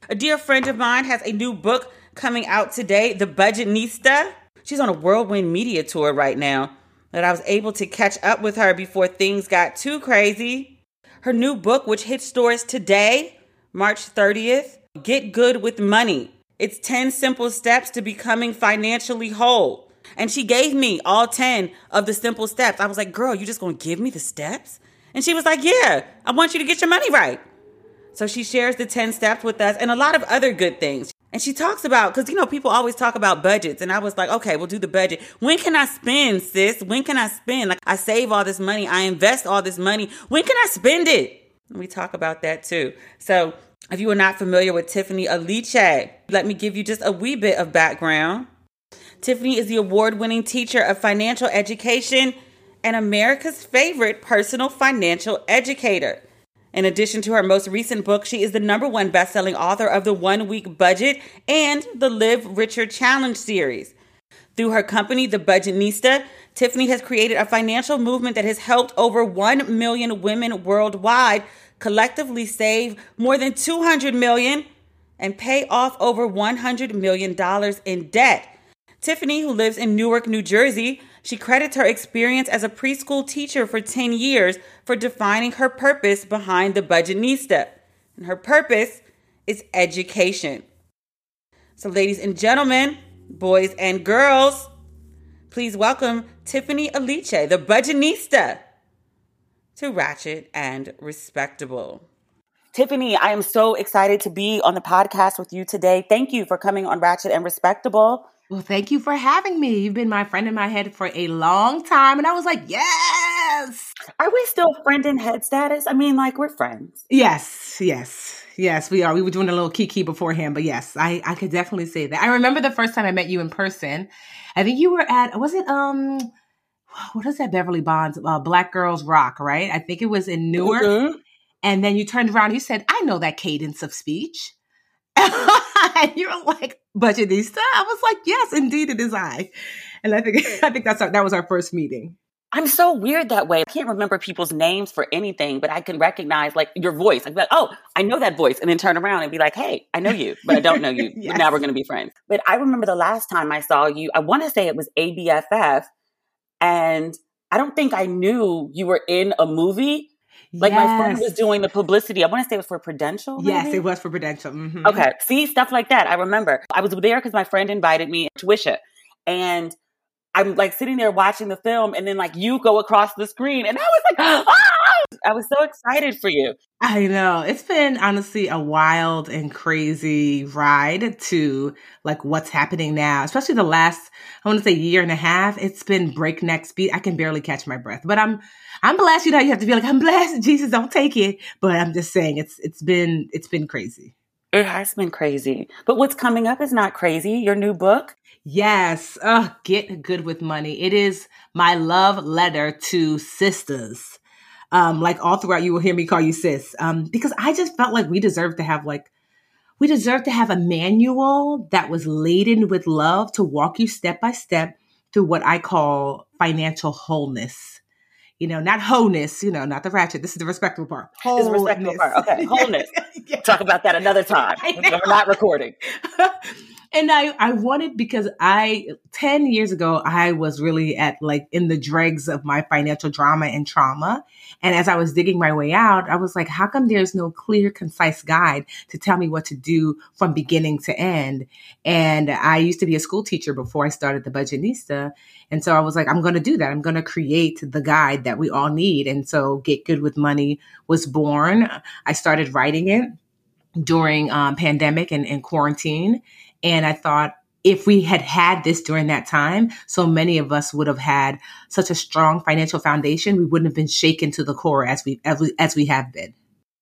A dear friend of mine has a new book coming out today, The Budgetnista. She's on a whirlwind media tour right now, that I was able to catch up with her before things got too crazy. Her new book, which hits stores today, March thirtieth, Get Good with Money. It's ten simple steps to becoming financially whole. And she gave me all ten of the simple steps. I was like, girl, you just gonna give me the steps? And she was like, yeah, I want you to get your money right. So she shares the ten steps with us and a lot of other good things. And she talks about, because, you know, people always talk about budgets. And I was like, okay, we'll do the budget. When can I spend, sis? When can I spend? Like, I save all this money. I invest all this money. When can I spend it? And we talk about that, too. So if you are not familiar with Tiffany Aliche, let me give you just a wee bit of background. Tiffany is the award-winning teacher of financial education and America's favorite personal financial educator. In addition to her most recent book, she is the number one best-selling author of the One Week Budget and the Live Richer Challenge series. Through her company, The Budgetnista, Tiffany has created a financial movement that has helped over one million women worldwide collectively save more than two hundred million dollars and pay off over one hundred million dollars in debt. Tiffany, who lives in Newark, New Jersey, she credits her experience as a preschool teacher for ten years for defining her purpose behind The Budgetnista. And her purpose is education. So ladies and gentlemen, boys and girls, please welcome Tiffany Aliche, The Budgetnista, to Ratchet and Respectable. Tiffany, I am so excited to be on the podcast with you today. Thank you for coming on Ratchet and Respectable. Well, thank you for having me. You've been my friend in my head for a long time. And I was like, yes. Are we still friend in head status? I mean, like, we're friends. Yes, yes, yes, we are. We were doing a little kiki beforehand, but yes, I, I could definitely say that. I remember the first time I met you in person. I think you were at, was it, um, what is that, Beverly Bonds, uh, Black Girls Rock, right? I think it was in Newark. Mm-hmm. And then you turned around and you said, I know that cadence of speech. And you were like, Budgetnista? I was like, yes, indeed it is I. And I think I think that's our, that was our first meeting. I'm so weird that way. I can't remember people's names for anything, but I can recognize like your voice. I'd be like, oh, I know that voice. And then turn around and be like, hey, I know you, but I don't know you. Yes. But now we're going to be friends. But I remember the last time I saw you, I want to say it was A B F F. And I don't think I knew you were in a movie. Like yes. My friend was doing the publicity. I want to say it was for Prudential. Maybe? Yes, it was for Prudential. Mm-hmm. Okay. See, stuff like that. I remember. I was there because my friend invited me to Wisha. And I'm like sitting there watching the film and then like you go across the screen and I was like, ah! I was so excited for you. I know. It's been honestly a wild and crazy ride to like what's happening now, especially the last, I want to say year and a half. It's been breakneck speed. I can barely catch my breath, but I'm, I'm blessed. You know, you have to be like, I'm blessed. Jesus, don't take it. But I'm just saying it's, it's been, it's been crazy. It has been crazy. But what's coming up is not crazy. Your new book. Yes. Uh, Get Good with Money. It is my love letter to sisters. Um, like all throughout, you will hear me call you sis. Um, because I just felt like we deserve to have like, we deserve to have a manual that was laden with love to walk you step by step through what I call financial wholeness. You know, not wholeness, you know, not the ratchet. This is the respectable part. Wholeness. This is the respectable part. Okay, wholeness. Yeah. Talk about that another time. We're not recording. And I, I wanted, because I, ten years ago, I was really at like in the dregs of my financial drama and trauma. And as I was digging my way out, I was like, how come there's no clear, concise guide to tell me what to do from beginning to end? And I used to be a school teacher before I started The Budgetnista. And so I was like, I'm going to do that. I'm going to create the guide that we all need. And so Get Good with Money was born. I started writing it during um, pandemic and, and quarantine. And I thought if we had had this during that time, so many of us would have had such a strong financial foundation. We wouldn't have been shaken to the core as we, as we, as we have been.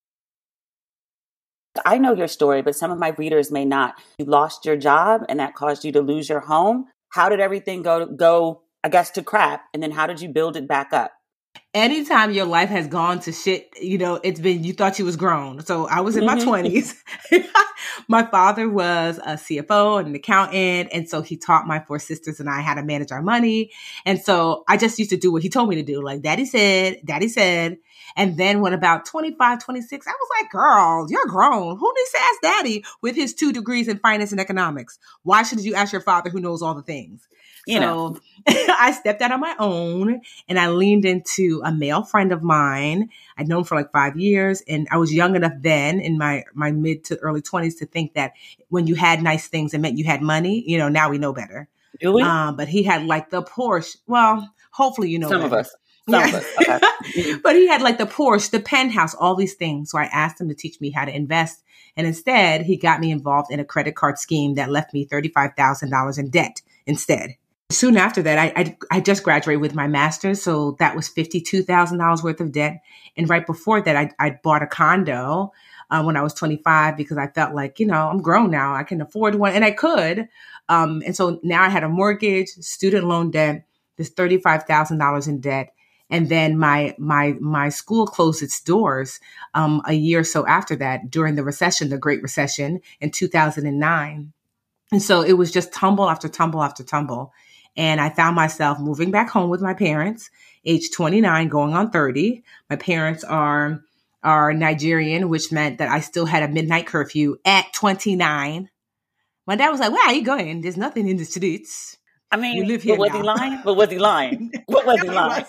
I know your story, but some of my readers may not. You lost your job and that caused you to lose your home. How did everything go, go, I guess, to crap? And then how did you build it back up? Anytime your life has gone to shit, you know, it's been, you thought you was grown. So I was in mm-hmm. my twenties. My father was a C F O and an accountant. And so he taught my four sisters and I how to manage our money. And so I just used to do what he told me to do. Like daddy said, daddy said. And then when about twenty-five, twenty-six, I was like, girl, you're grown. Who needs to ask daddy with his two degrees in finance and economics? Why should you ask your father who knows all the things? You so know. I stepped out on my own and I leaned into a male friend of mine. I'd known for like five years and I was young enough then in my, my mid to early twenties to think that when you had nice things, it meant you had money. You know, now we know better. Do we? Um, but he had like the Porsche. Well, hopefully you know Some better. of us. Some Yeah. of us. Okay. But he had like the Porsche, the penthouse, all these things. So I asked him to teach me how to invest. And instead, he got me involved in a credit card scheme that left me thirty-five thousand dollars in debt instead. Soon after that, I, I, I just graduated with my master's. So that was fifty-two thousand dollars worth of debt. And right before that, I, I bought a condo uh, when I was twenty-five because I felt like, you know, I'm grown now. I can afford one. And I could. Um, and so now I had a mortgage, student loan debt, this thirty-five thousand dollars in debt. And then my my my school closed its doors um, a year or so after that during the recession, the Great Recession in two thousand nine. And so it was just tumble after tumble after tumble. And I found myself moving back home with my parents, age twenty-nine, going on thirty. My parents are are Nigerian, which meant that I still had a midnight curfew at twenty-nine. My dad was like, "Where are you going? There's nothing in the streets." I mean, you live here but was now. he lying? But was he lying? What was he lying?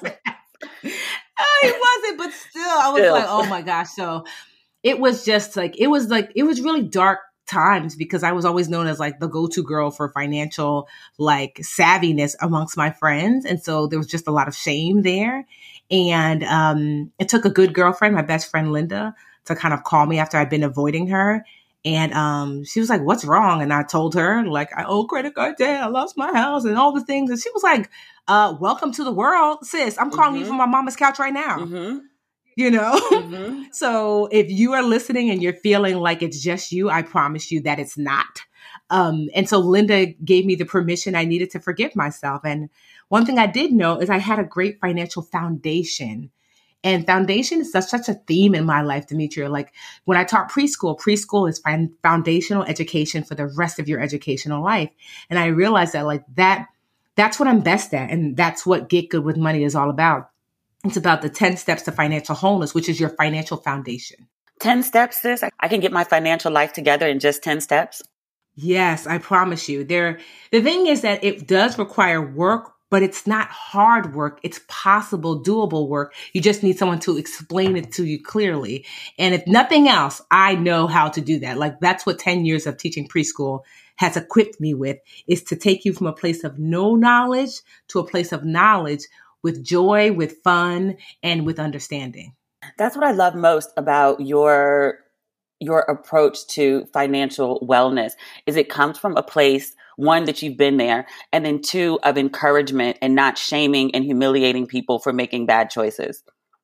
Oh, he wasn't, but still, I was Still. like, oh my gosh. So it was just like, it was like, it was really dark times because I was always known as like the go-to girl for financial like savviness amongst my friends. And so there was just a lot of shame there. And um, it took a good girlfriend, my best friend, Linda, to kind of call me after I'd been avoiding her. And um, she was like, what's wrong? And I told her, like, I owe credit card debt. I lost my house and all the things. And she was like, uh, welcome to the world, sis. I'm calling Mm-hmm. you from my mama's couch right now. Mm-hmm. You know? Mm-hmm. So if you are listening and you're feeling like it's just you, I promise you that it's not. Um, and so Linda gave me the permission I needed to forgive myself. And one thing I did know is I had a great financial foundation. And foundation is such, such a theme in my life, Demetria. Like when I taught preschool, preschool is fin- foundational education for the rest of your educational life. And I realized that like that, that's what I'm best at. And that's what Get Good with Money is all about. It's about the ten steps to financial wholeness, which is your financial foundation. ten steps, sis? I can get my financial life together in just ten steps? Yes, I promise you. There, the thing is that it does require work, but it's not hard work. It's possible, doable work. You just need someone to explain it to you clearly. And if nothing else, I know how to do that. Like that's what ten years of teaching preschool has equipped me with, is to take you from a place of no knowledge to a place of knowledge with joy, with fun, and with understanding. That's what I love most about your your approach to financial wellness, is it comes from a place, one, that you've been there, and then two, of encouragement and not shaming and humiliating people for making bad choices.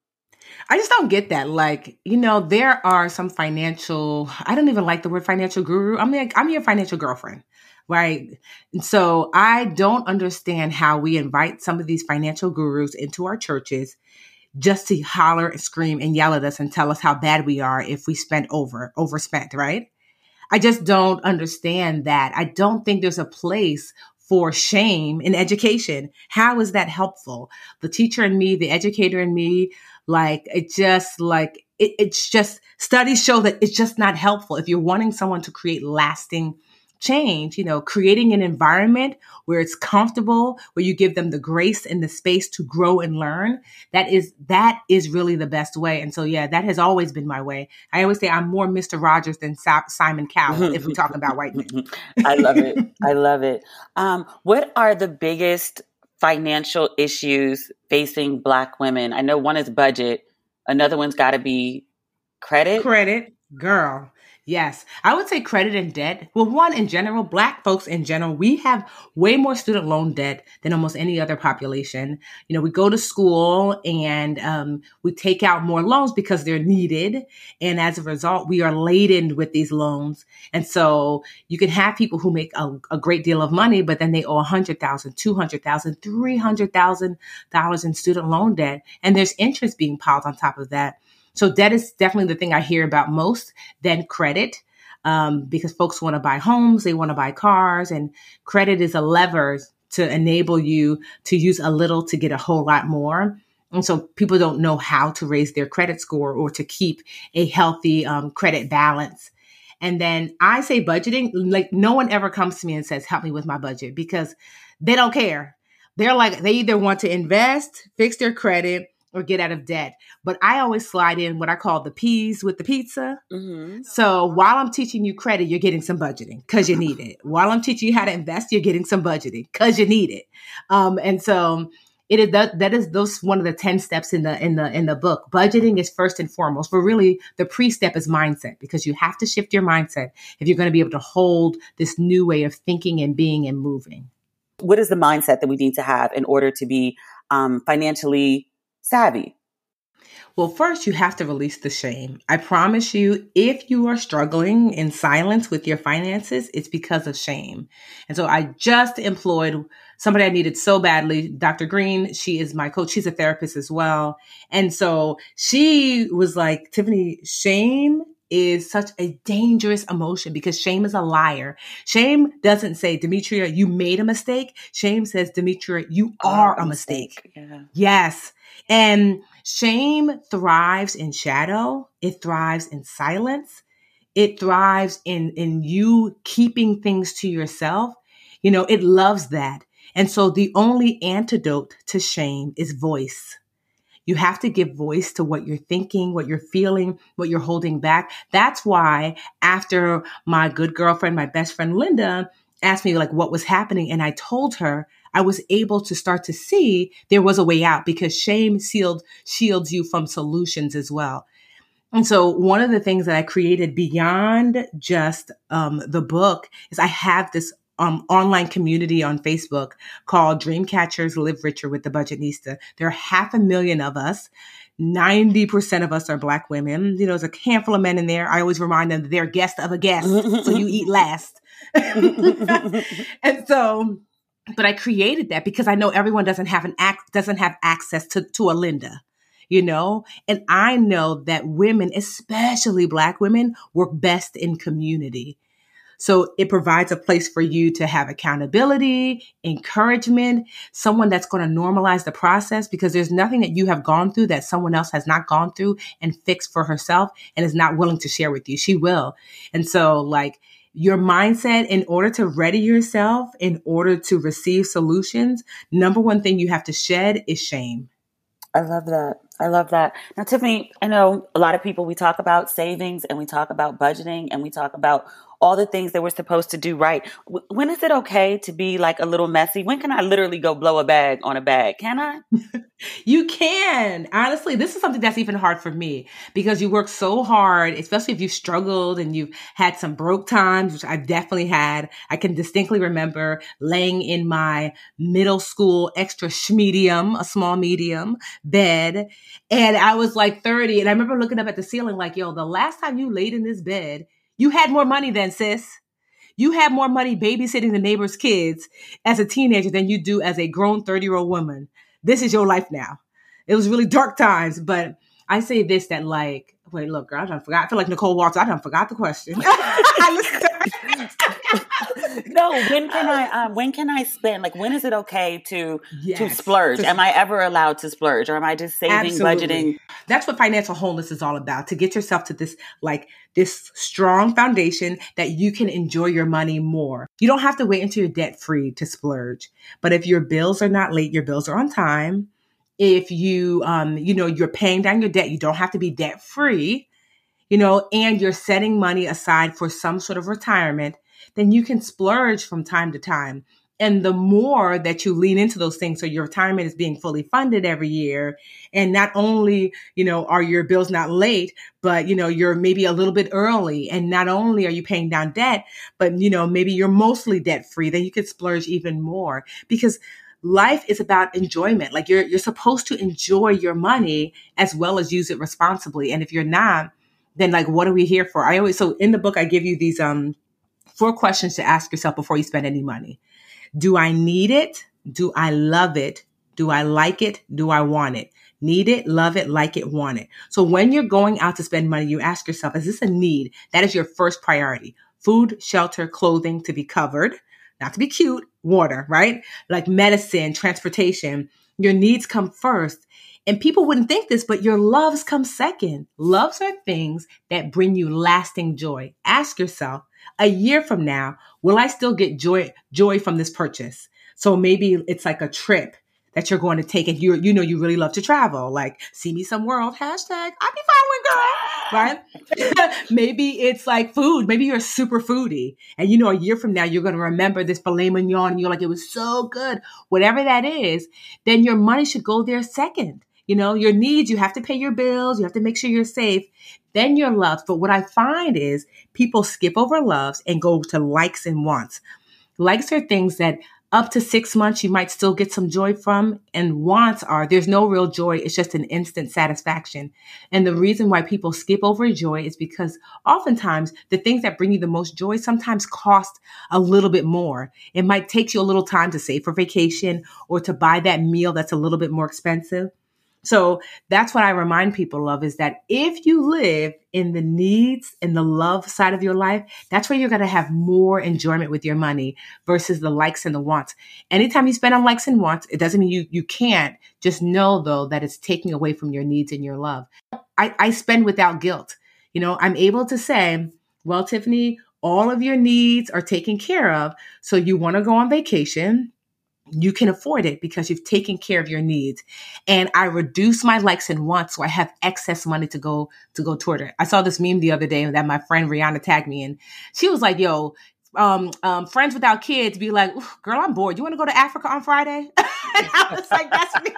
I just don't get that. Like, you know, there are some financial, I don't even like the word financial guru. I'm like, I'm your financial girlfriend, right? And so I don't understand how we invite some of these financial gurus into our churches just to holler and scream and yell at us and tell us how bad we are if we spent over, overspent, right? I just don't understand that. I don't think there's a place for shame in education. How is that helpful? The teacher in me, the educator in me, like it just like, it, it's just, studies show that it's just not helpful. If you're wanting someone to create lasting change, you know, creating an environment where it's comfortable, where you give them the grace and the space to grow and learn, that is, that is really the best way. And so, yeah, that has always been my way. I always say I'm more Mister Rogers than Simon Cowell if we're talking about white men. I love it. I love it. Um, what are the biggest financial issues facing Black women? I know one is budget. Another one's got to be credit. Credit, girl. Yes. I would say credit and debt. Well, one, in general, Black folks in general, we have way more student loan debt than almost any other population. You know, we go to school and um, we take out more loans because they're needed. And as a result, we are laden with these loans. And so you can have people who make a, a great deal of money, but then they owe one hundred thousand dollars, two hundred thousand dollars, three hundred thousand dollars in student loan debt. And there's interest being piled on top of that. So debt is definitely the thing I hear about most, then credit. um, because folks want to buy homes, they want to buy cars, and credit is a lever to enable you to use a little to get a whole lot more. And so people don't know how to raise their credit score or to keep a healthy um, credit balance. And then I say budgeting, like no one ever comes to me and says, help me with my budget, because they don't care. They're like, they either want to invest, fix their credit, or get out of debt. But I always slide in what I call the peas with the pizza. Mm-hmm. So while I'm teaching you credit, you're getting some budgeting because you need it. While I'm teaching you how to invest, you're getting some budgeting because you need it. Um, and so it is that, that is those one of the ten steps in the in the in the book. Budgeting is first and foremost, but really the pre-step is mindset, because you have to shift your mindset if you're going to be able to hold this new way of thinking and being and moving. What is the mindset that we need to have in order to be um, financially savvy? Well, first, you have to release the shame. I promise you, if you are struggling in silence with your finances, it's because of shame. And so I just employed somebody I needed so badly, Doctor Green. She is my coach. She's a therapist as well. And so she was like, Tiffany, shame is such a dangerous emotion because shame is a liar. Shame doesn't say, Demetria, you made a mistake. Shame says, Demetria, you are a mistake. Yeah. Yes. And shame thrives in shadow. It thrives in silence. It thrives in, in you keeping things to yourself. You know, it loves that. And so the only antidote to shame is voice. You have to give voice to what you're thinking, what you're feeling, what you're holding back. That's why after my good girlfriend, my best friend, Linda, asked me like what was happening, and I told her, I was able to start to see there was a way out, because shame sealed, shields you from solutions as well. And so one of the things that I created beyond just um, the book is I have this um, online community on Facebook called Dreamcatchers Live Richer with the Budgetnista. There are half a million of us. ninety percent of us are Black women. You know, there's a handful of men in there. I always remind them that they're guest of a guest, so you eat last. And so, but I created that because I know everyone doesn't have an ac- doesn't have access to, to a Linda, you know, and I know that women, especially Black women, work best in community. So it provides a place for you to have accountability, encouragement, someone that's going to normalize the process, because there's nothing that you have gone through that someone else has not gone through and fixed for herself and is not willing to share with you. She will. And so like your mindset, in order to ready yourself, in order to receive solutions, number one thing you have to shed is shame. I love that. I love that. Now, Tiffany, I know a lot of people, we talk about savings and we talk about budgeting and we talk about all the things that we're supposed to do right. W- when is it okay to be like a little messy? When can I literally go blow a bag on a bag? Can I? You can. Honestly, this is something that's even hard for me, because you work so hard, especially if you've struggled and you've had some broke times, which I've definitely had. I can distinctly remember laying in my middle school extra medium, a small medium bed. And I was like thirty. And I remember looking up at the ceiling like, yo, the last time you laid in this bed, you had more money then, sis. You had more money babysitting the neighbor's kids as a teenager than you do as a grown thirty-year-old woman. This is your life now. It was really dark times, but I say this, that like, wait, look, girl, I done forgot. I feel like Nicole Waltz. I done forgot the question. No, when can I, um, when can I spend? Like, when is it okay to, yes. to splurge? Am I ever allowed to splurge, or am I just saving, Absolutely. budgeting? That's what financial wholeness is all about, to get yourself to this, like this strong foundation that you can enjoy your money more. You don't have to wait until you're debt free to splurge. But if your bills are not late, your bills are on time. If you, um, you know, you're paying down your debt, you don't have to be debt free, you know, and you're setting money aside for some sort of retirement, then you can splurge from time to time. And the more that you lean into those things, so your retirement is being fully funded every year, and not only, you know, are your bills not late, but, you know, you're maybe a little bit early, and not only are you paying down debt, but, you know, maybe you're mostly debt free, then you could splurge even more, because life is about enjoyment. Like you're, you're supposed to enjoy your money as well as use it responsibly. And if you're not, then like, what are we here for? I always, so in the book, I give you these, um, four questions to ask yourself before you spend any money. Do I need it? Do I love it? Do I like it? Do I want it? Need it, love it, like it, want it. So when you're going out to spend money, you ask yourself, is this a need? That is your first priority. Food, shelter, clothing to be covered, not to be cute, water, right? Like medicine, transportation. Your needs come first. And people wouldn't think this, but your loves come second. Loves are things that bring you lasting joy. Ask yourself, a year from now, will I still get joy, joy from this purchase? So maybe it's like a trip that you're going to take and you you know you really love to travel, like see me some world, hashtag, I be following girl, right? Maybe it's like food. Maybe you're a super foodie and you know a year from now you're going to remember this filet mignon and you're like, it was so good. Whatever that is, then your money should go there second. You know, your needs, you have to pay your bills, you have to make sure you're safe, then your loves. But what I find is people skip over loves and go to likes and wants. Likes are things that up to six months, you might still get some joy from, and wants are, there's no real joy. It's just an instant satisfaction. And the reason why people skip over joy is because oftentimes the things that bring you the most joy sometimes cost a little bit more. It might take you a little time to save for vacation or to buy that meal that's a little bit more expensive. So that's what I remind people of, is that if you live in the needs and the love side of your life, that's where you're going to have more enjoyment with your money versus the likes and the wants. Anytime you spend on likes and wants, it doesn't mean you, you can't. Just know, though, that it's taking away from your needs and your love. I, I spend without guilt. You know, I'm able to say, well, Tiffany, all of your needs are taken care of. So you want to go on vacation. You can afford it because you've taken care of your needs. And I reduce my likes and wants so I have excess money to go to go toward it. I saw this meme the other day that my friend Rihanna tagged me in. She was like, yo, um, um, friends without kids be like, girl, I'm bored. You want to go to Africa on Friday? And I was like, that's me.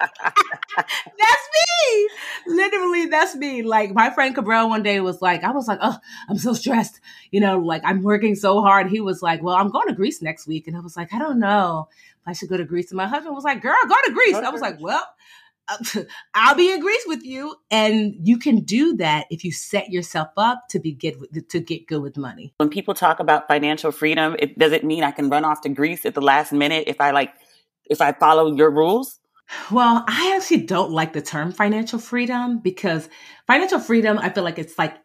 That's me. Literally, that's me. Like my friend Cabral one day was like, I was like, oh, I'm so stressed. You know, like I'm working so hard. He was like, well, I'm going to Greece next week. And I was like, I don't know. I should go to Greece. And my husband was like, girl, go to Greece. Go to I was Greece. Like, well, I'll be in Greece with you. And you can do that if you set yourself up to be good with, to get good with money. When people talk about financial freedom, it doesn't mean I can run off to Greece at the last minute if I like, if I follow your rules. Well, I actually don't like the term financial freedom because financial freedom, I feel like it's like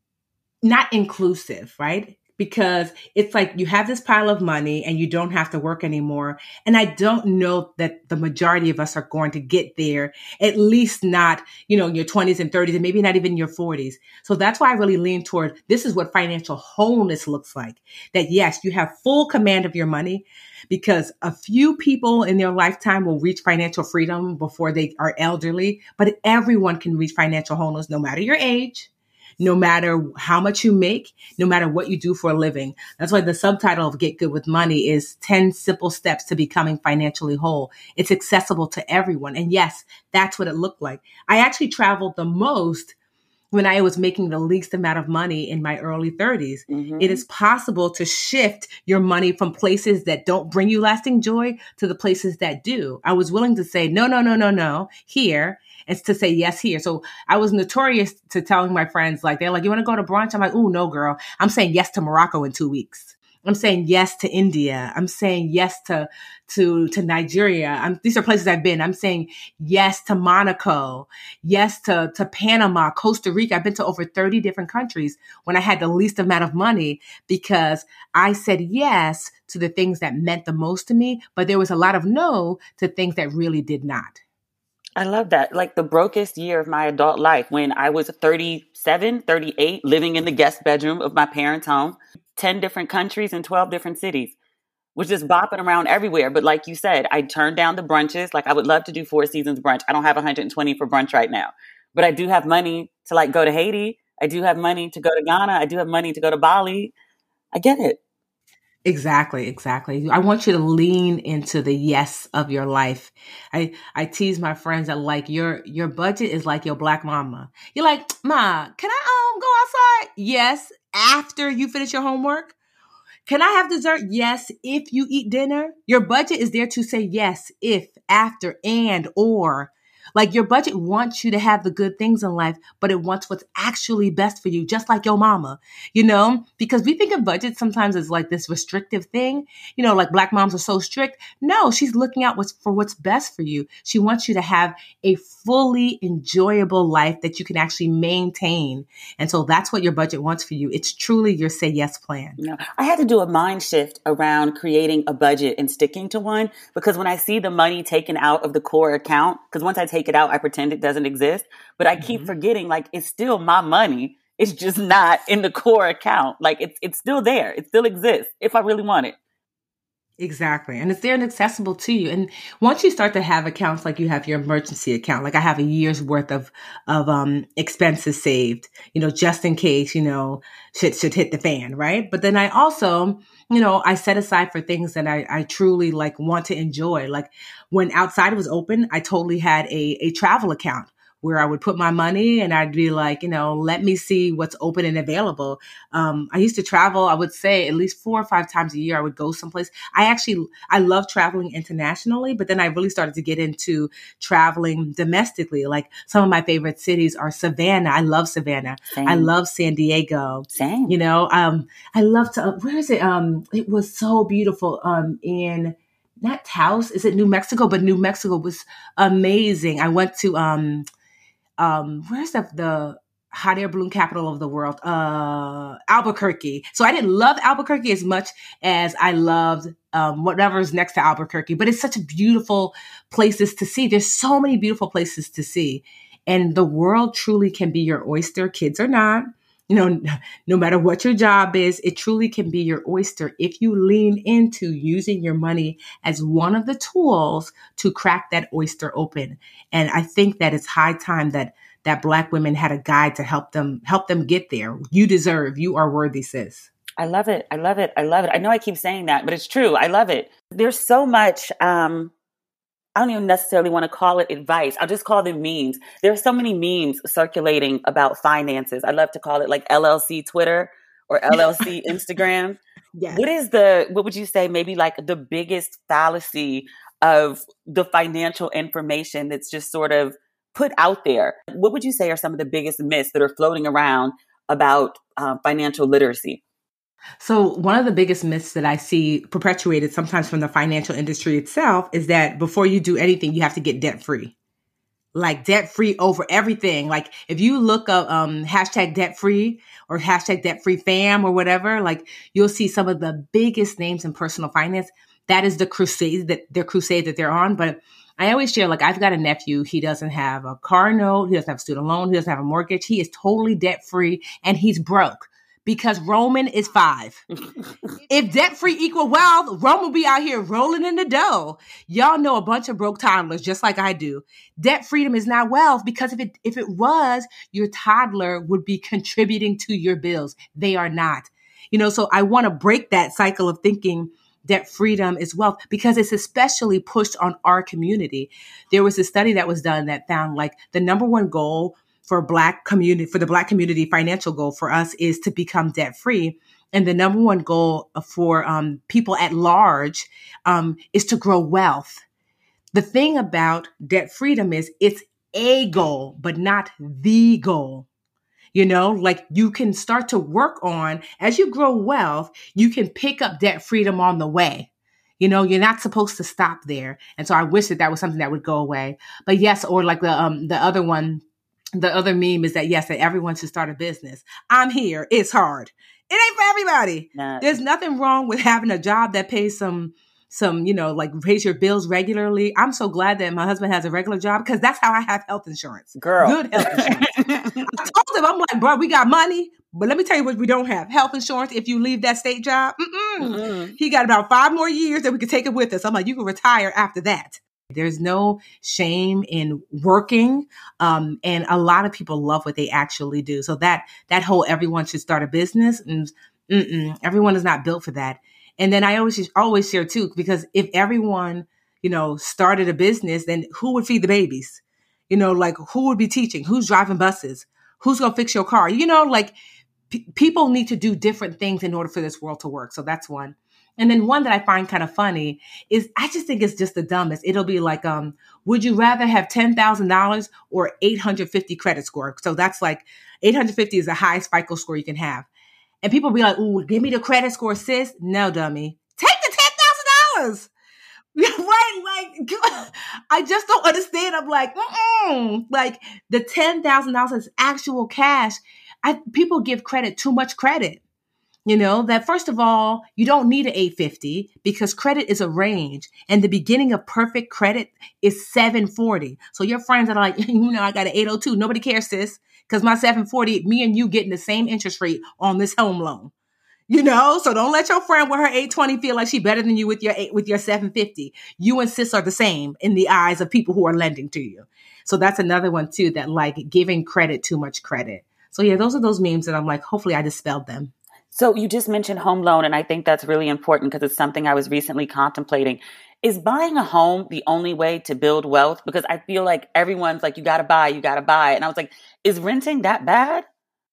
not inclusive, right? Because it's like you have this pile of money and you don't have to work anymore. And I don't know that the majority of us are going to get there, at least not, you know, in your twenties and thirties and maybe not even your forties. So that's why I really lean toward this is what financial wholeness looks like. That yes, you have full command of your money because a few people in their lifetime will reach financial freedom before they are elderly, but everyone can reach financial wholeness no matter your age. No matter how much you make, no matter what you do for a living. That's why the subtitle of Get Good with Money is ten Simple Steps to Becoming Financially Whole. It's accessible to everyone. And yes, that's what it looked like. I actually traveled the most when I was making the least amount of money in my early thirties. Mm-hmm. It is possible to shift your money from places that don't bring you lasting joy to the places that do. I was willing to say, no, no, no, no, no, here. It's to say yes here. So I was notorious to telling my friends, like, they're like, you want to go to brunch? I'm like, oh, no, girl. I'm saying yes to Morocco in two weeks. I'm saying yes to India. I'm saying yes to, to, to Nigeria. I'm, these are places I've been. I'm saying yes to Monaco, yes to, to Panama, Costa Rica. I've been to over thirty different countries when I had the least amount of money because I said yes to the things that meant the most to me, but there was a lot of no to things that really did not. I love that. Like the brokest year of my adult life when I was thirty-seven, thirty-eight, living in the guest bedroom of my parents' home, ten different countries and twelve different cities, was just bopping around everywhere. But like you said, I turned down the brunches. Like I would love to do Four Seasons brunch. I don't have one hundred twenty for brunch right now, but I do have money to like go to Haiti. I do have money to go to Ghana. I do have money to go to Bali. I get it. Exactly, exactly. I want you to lean into the yes of your life. I, I tease my friends that like your, your budget is like your black mama. You're like, Ma, can I um go outside? Yes. After you finish your homework. Can I have dessert? Yes. If you eat dinner, your budget is there to say yes, if, after, and, or. Like your budget wants you to have the good things in life, but it wants what's actually best for you, just like your mama, you know, because we think of budget sometimes as like this restrictive thing, you know, like Black moms are so strict. No, she's looking out what's for what's best for you. She wants you to have a fully enjoyable life that you can actually maintain. And so that's what your budget wants for you. It's truly your say yes plan. You know, I had to do a mind shift around creating a budget and sticking to one, because when I see the money taken out of the core account, because once I take it out, I pretend it doesn't exist, but I keep mm-hmm. forgetting, like, it's still my money. It's just not in the core account. Like it's, it's still there. It still exists if I really want it. Exactly. And it's there and accessible to you. And once you start to have accounts, like you have your emergency account, like I have a year's worth of, of, um, expenses saved, you know, just in case, you know, shit should hit the fan. Right. But then I also, you know, I set aside for things that I, I truly like want to enjoy. Like when outside was open, I totally had a, a travel account where I would put my money and I'd be like, you know, let me see what's open and available. Um, I used to travel, I would say at least four or five times a year, I would go someplace. I actually, I love traveling internationally, but then I really started to get into traveling domestically. Like some of my favorite cities are Savannah. I love Savannah. Same. I love San Diego. Same. You know, um, I love to, uh, where is it? Um, it was so beautiful um, in, not Taos, is it New Mexico? But New Mexico was amazing. I went to, um, Um, where's the, the hot air balloon capital of the world? Uh, Albuquerque. So I didn't love Albuquerque as much as I loved um, whatever's next to Albuquerque, but it's such beautiful places to see. There's so many beautiful places to see. And the world truly can be your oyster, kids or not. You know, no matter what your job is, it truly can be your oyster if you lean into using your money as one of the tools to crack that oyster open. And I think that it's high time that that Black women had a guide to help them help them get there. You deserve, you are worthy, sis. I love it. I love it. I love it. I know I keep saying that, but it's true. I love it. There's so much, um, I don't even necessarily want to call it advice. I'll just call them memes. There are so many memes circulating about finances. I love to call it like L L C Twitter or L L C Instagram. Yes. What is the, what would you say, maybe like the biggest fallacy of the financial information that's just sort of put out there? What would you say are some of the biggest myths that are floating around about uh, financial literacy? So one of the biggest myths that I see perpetuated sometimes from the financial industry itself is that before you do anything, you have to get debt free. Like debt free over everything. Like if you look up um, hashtag debt free or hashtag debt free fam or whatever, like you'll see some of the biggest names in personal finance. That is the crusade that their crusade that they're on. But I always share, like I've got a nephew. He doesn't have a car note. He doesn't have a student loan. He doesn't have a mortgage. He is totally debt free and he's broke. Because Roman is five. If debt-free equal wealth, Roman will be out here rolling in the dough. Y'all know a bunch of broke toddlers just like I do. Debt freedom is not wealth because if it if it was, your toddler would be contributing to your bills. They are not. You know, so I want to break that cycle of thinking debt freedom is wealth because it's especially pushed on our community. There was a study that was done that found like the number one goal for Black community, for the Black community financial goal for us is to become debt free. And the number one goal for um, people at large um, is to grow wealth. The thing about debt freedom is it's a goal, but not the goal. You know, like you can start to work on, as you grow wealth, you can pick up debt freedom on the way. You know, you're not supposed to stop there. And so I wish that that was something that would go away. But yes, or like the um, the other one, the other meme is that, yes, that everyone should start a business. I'm here. It's hard. It ain't for everybody. Nah. There's nothing wrong with having a job that pays some, some, you know, like pays your bills regularly. I'm so glad that my husband has a regular job because that's how I have health insurance. Girl. Good health insurance. I told him, I'm like, bro, we got money, but let me tell you what we don't have. Health insurance if you leave that state job. Mm-mm. Mm-mm. He got about five more years that we could take it with us. I'm like, you can retire after that. There's no shame in working. Um, and a lot of people love what they actually do. So that, that whole everyone should start a business and mm-mm, everyone is not built for that. And then I always, always share too, because if everyone, you know, started a business, then who would feed the babies? You know, like who would be teaching? Who's driving buses? Who's going to fix your car? You know, like p- people need to do different things in order for this world to work. So that's one. And then one that I find kind of funny is, I just think it's just the dumbest. It'll be like, um, would you rather have ten thousand dollars or eight hundred fifty credit score? So that's like eight hundred fifty is the highest FICO score you can have. And people be like, ooh, give me the credit score, sis. No, dummy. Take the ten thousand dollars. Right? Like, I just don't understand. I'm like, mm-mm. Like the ten thousand dollars is actual cash. I, people give credit too much credit. You know, that first of all, you don't need an eight fifty because credit is a range, and the beginning of perfect credit is seven forty. So your friends are like, you know, I got an eight oh two. Nobody cares, sis, because my seven forty, me and you getting the same interest rate on this home loan. You know, so don't let your friend with her eight twenty feel like she better than you with your eight, with your seven fifty. You and sis are the same in the eyes of people who are lending to you. So that's another one too, that like giving credit too much credit. So yeah, those are those memes that I'm like, hopefully I dispelled them. So you just mentioned home loan, and I think that's really important because it's something I was recently contemplating. Is buying a home the only way to build wealth? Because I feel like everyone's like, you got to buy, you got to buy. And I was like, is renting that bad?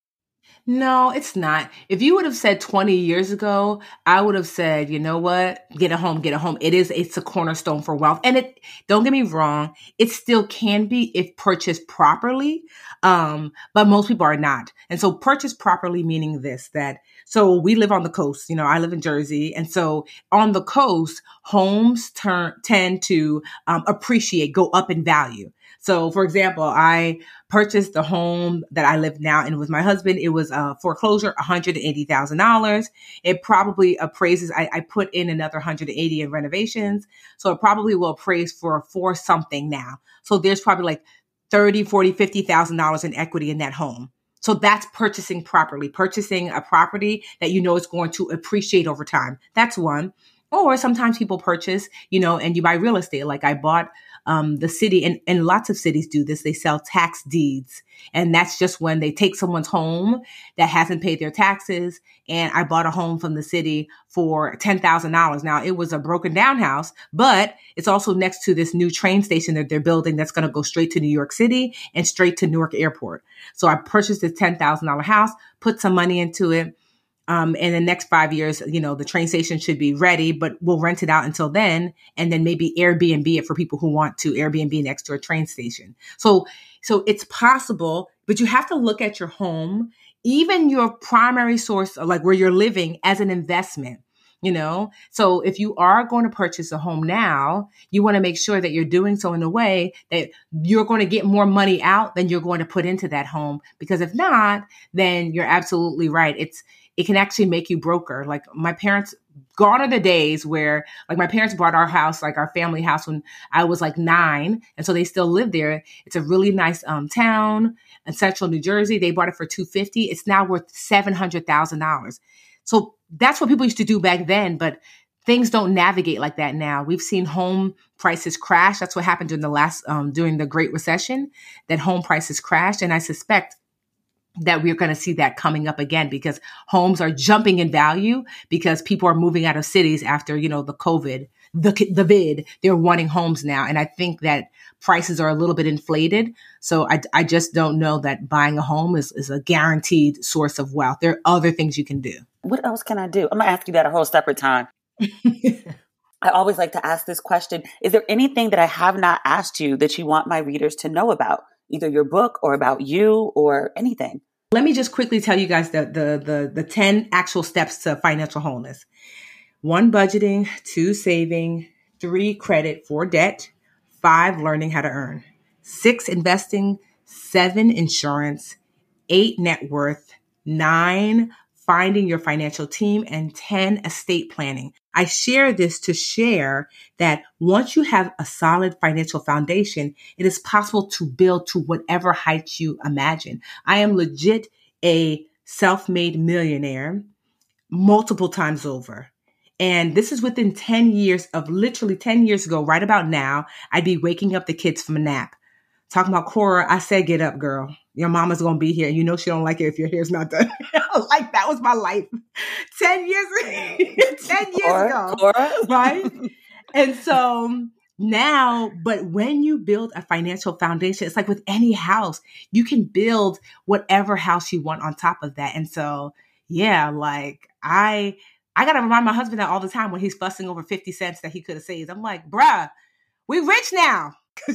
No, it's not. If you would have said twenty years ago, I would have said, you know what? Get a home, get a home. It is, it's a cornerstone for wealth. And it, don't get me wrong, it still can be if purchased properly. Um, but most people are not. And so purchased properly meaning this, that, so we live on the coast, you know, I live in Jersey. And so on the coast, homes turn, tend to um, appreciate, go up in value. So for example, I purchased the home that I live now in with my husband. It was a foreclosure, one hundred eighty thousand dollars. It probably appraises, I, I put in another one hundred eighty in renovations. So it probably will appraise for, for something now. So there's probably like thirty, forty, fifty thousand dollars in equity in that home. So that's purchasing properly, purchasing a property that you know is going to appreciate over time. That's one. Or sometimes people purchase, you know, and you buy real estate. Like I bought um, the city, and, and lots of cities do this. They sell tax deeds. And that's just when they take someone's home that hasn't paid their taxes. And I bought a home from the city for ten thousand dollars. Now, it was a broken down house, but it's also next to this new train station that they're building that's going to go straight to New York City and straight to Newark Airport. So I purchased this ten thousand dollars house, put some money into it. Um, in the next five years, you know, the train station should be ready, but we'll rent it out until then. And then maybe Airbnb it for people who want to Airbnb next to a train station. So, so it's possible, but you have to look at your home, even your primary source, like where you're living, as an investment, you know? So if you are going to purchase a home now, you want to make sure that you're doing so in a way that you're going to get more money out than you're going to put into that home. Because if not, then you're absolutely right. It's, it can actually make you broker. Like my parents, gone are the days where like my parents bought our house, like our family house, when I was like nine. And so they still live there. It's a really nice um, town in central New Jersey. They bought it for two hundred fifty thousand dollars. It's now worth seven hundred thousand dollars. So that's what people used to do back then. But things don't navigate like that now. We've seen home prices crash. That's what happened during the last, um, during the Great Recession, that home prices crashed. And I suspect that we're going to see that coming up again because homes are jumping in value because people are moving out of cities after, you know, the COVID, the, the vid, they're wanting homes now. And I think that prices are a little bit inflated. So I, I just don't know that buying a home is, is a guaranteed source of wealth. There are other things you can do. What else can I do? I'm going to ask you that a whole separate time. I always like to ask this question. Is there anything that I have not asked you that you want my readers to know about? Either your book or about you or anything. Let me just quickly tell you guys the, the, the, the ten actual steps to financial wholeness. One, budgeting. Two, saving. Three, credit. Four, debt. Five, learning how to earn. Six, investing. Seven, insurance. Eight, net worth. Nine, finding your financial team. And ten, estate planning. I share this to share that once you have a solid financial foundation, it is possible to build to whatever heights you imagine. I am legit a self-made millionaire multiple times over. And this is within ten years of literally ten years ago, right about now, I'd be waking up the kids from a nap. Talking about Cora, I said, get up, girl. Your mama's going to be here. And you know she don't like it if your hair's not done. Like, that was my life. ten years, ten years Cora, ago. Cora. Right? And so now, but when you build a financial foundation, it's like with any house, you can build whatever house you want on top of that. And so, yeah, like I... I got to remind my husband that all the time when he's fussing over fifty cents that he could have saved. I'm like, bruh, we rich now.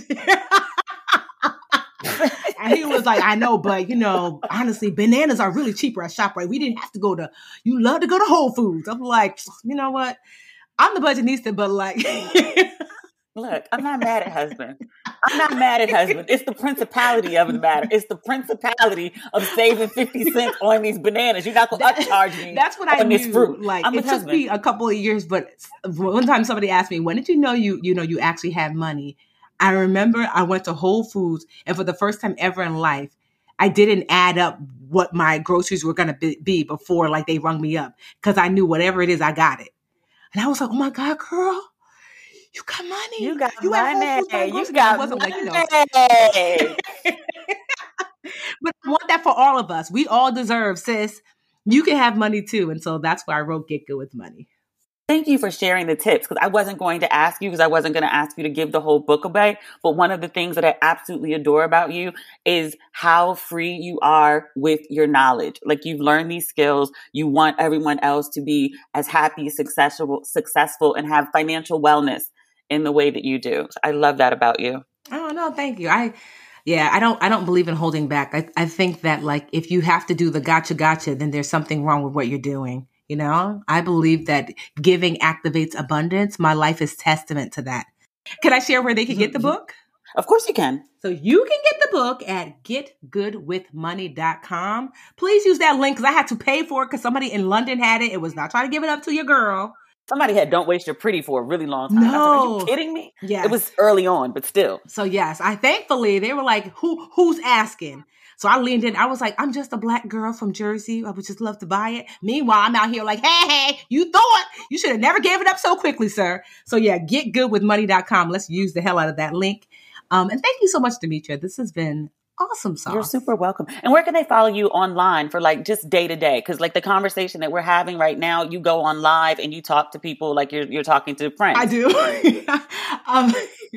And he was like, I know, but you know, honestly, bananas are really cheaper at ShopRite. We didn't have to go to, you love to go to Whole Foods. I'm like, you know what? I'm the budgetista, but like. Look, I'm not mad at husband. I'm not mad at husband. It's the principality of the matter. It's the principality of saving fifty cents on these bananas. You're not going to upcharge me. That's what I on knew. This fruit. Like, I'm it took husband. me a couple of years, but one time somebody asked me, when did you know you, you know, you actually had money? I remember I went to Whole Foods, and for the first time ever in life, I didn't add up what my groceries were going to be, be before like they rung me up, because I knew whatever it is, I got it. And I was like, oh my God, girl, you got money. You got you money. You got wasn't money. Like, you know. But I want that for all of us. We all deserve, sis. You can have money too. And so that's why I wrote Get Good with Money. Thank you for sharing the tips, because I wasn't going to ask you because I wasn't going to ask you to give the whole book away. But one of the things that I absolutely adore about you is how free you are with your knowledge. Like, you've learned these skills. You want everyone else to be as happy, successful, successful, and have financial wellness in the way that you do. I love that about you. Oh, no, thank you. I, yeah, I don't, I don't believe in holding back. I, I think that like, if you have to do the gotcha, gotcha, then there's something wrong with what you're doing. You know, I believe that giving activates abundance. My life is testament to that. Can I share where they can get the book? Of course you can. So you can get the book at get good with money dot com. Please use that link, because I had to pay for it because somebody in London had it. It was not trying to give it up to your girl. Somebody had Don't Waste Your Pretty for a really long time. No. I said, are you kidding me? Yes. It was early on, but still. So yes, I thankfully, they were like, who who's asking? So I leaned in. I was like, I'm just a black girl from Jersey. I would just love to buy it. Meanwhile, I'm out here like, hey, hey, you thought you should have never gave it up so quickly, sir. So yeah, get good with money dot com. Let's use the hell out of that link. Um, and thank you so much, Demetria. This has been awesome sauce. You're super welcome. And where can they follow you online for like just day to day? Because like the conversation that we're having right now, you go on live and you talk to people like you're you're talking to friends. I do. um,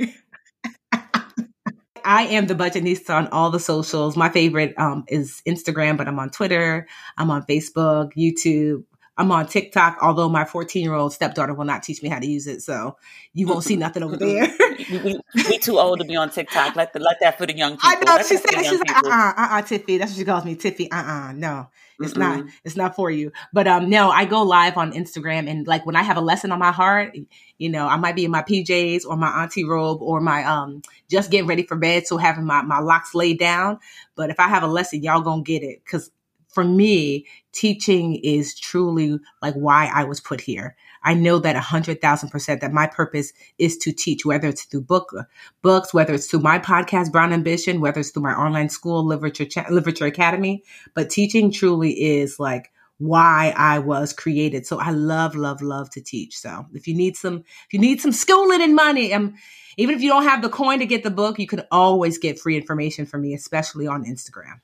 I am the Budgetnista on all the socials. My favorite um, is Instagram, but I'm on Twitter. I'm on Facebook, YouTube. I'm on TikTok, although my fourteen-year-old stepdaughter will not teach me how to use it. So you won't see nothing over there. we, we too old to be on TikTok. Let the, let that for the young people. I know. Let She that said, she's like, uh-uh, uh-uh, Tiffy. That's what she calls me, Tiffy. Uh-uh, no. It's Mm-mm. not, it's not for you. But um, no, I go live on Instagram, and like when I have a lesson on my heart, you know, I might be in my P Js or my auntie robe or my um, just getting ready for bed, so having my, my locks laid down. But if I have a lesson, y'all gonna get it. Because for me, teaching is truly like why I was put here. I know that a hundred thousand percent that my purpose is to teach, whether it's through book, books, whether it's through my podcast, Brown Ambition, whether it's through my online school, Literature, Literature Academy. But teaching truly is like why I was created. So I love, love, love to teach. So if you need some, if you need some schooling and money, um, even if you don't have the coin to get the book, you can always get free information from me, especially on Instagram.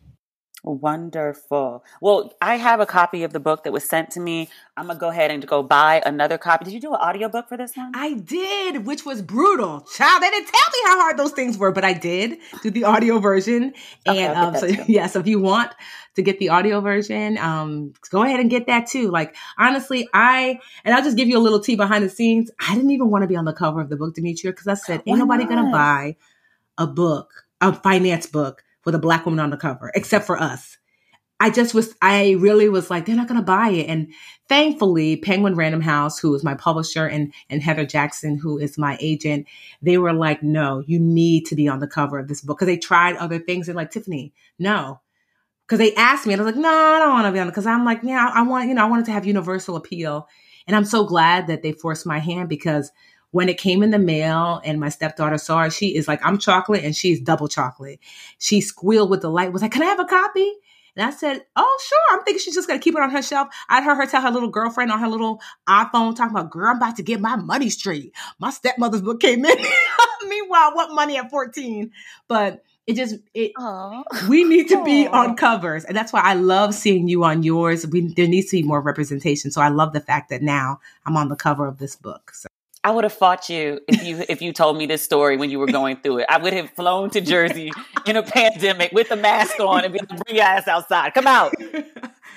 Wonderful. Well, I have a copy of the book that was sent to me. I'm going to go ahead and go buy another copy. Did you do an audiobook for this one? I did, which was brutal. Child, they didn't tell me how hard those things were, but I did do the audio version. Okay, and um, so, yeah, so if you want to get the audio version, um, go ahead and get that too. Like, honestly, I, and I'll just give you a little tea behind the scenes. I didn't even want to be on the cover of the book, Demetria, because I said, ain't Why nobody going to buy a book, a finance book, with a black woman on the cover, except for us. I just was, I really was like, they're not going to buy it. And thankfully, Penguin Random House, who is my publisher, and, and Heather Jackson, who is my agent, they were like, no, you need to be on the cover of this book. Because they tried other things. They're like, Tiffany, no. Because they asked me, and I was like, no, I don't want to be on it. Because I'm like, yeah, I want, you know, I want it to have universal appeal. And I'm so glad that they forced my hand, because when it came in the mail and my stepdaughter saw it, she is like, I'm chocolate and she's double chocolate. She squealed with delight, was like, can I have a copy? And I said, oh, sure. I'm thinking she's just going to keep it on her shelf. I'd heard her tell her little girlfriend on her little iPhone, talking about, girl, I'm about to get my money straight. My stepmother's book came in. Meanwhile, what money at fourteen? But it just, it. Aww. We need to Aww. be on covers. And that's why I love seeing you on yours. We, there needs to be more representation. So I love the fact that now I'm on the cover of this book. So. I would have fought you if you if you told me this story when you were going through it. I would have flown to Jersey in a pandemic with a mask on and be like, bring your ass outside. Come out.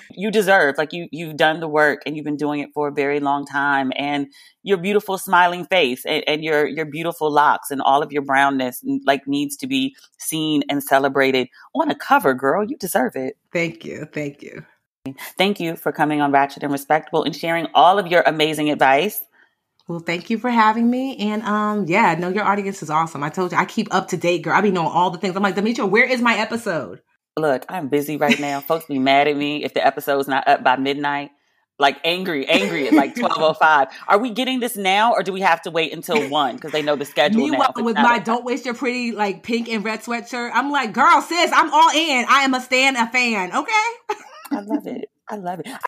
you deserve, like you, you've done the work and you've been doing it for a very long time, and your beautiful smiling face and, and your, your beautiful locks and all of your brownness like needs to be seen and celebrated on a cover, girl. You deserve it. Thank you. Thank you. Thank you for coming on Ratchet and Respectable and sharing all of your amazing advice. Well, thank you for having me. And um, yeah, no, your audience is awesome. I told you, I keep up to date, girl. I be knowing all the things. I'm like, Demetria, where is my episode? Look, I'm busy right now. Folks be mad at me if the episode's not up by midnight. Like angry, angry at like twelve oh five. Are we getting this now or do we have to wait until one? Because they know the schedule Meanwhile, now. with my Don't Waste Your Pretty like pink and red sweatshirt, I'm like, girl, sis, I'm all in. I am a stan, a fan, okay? I love it. I love it.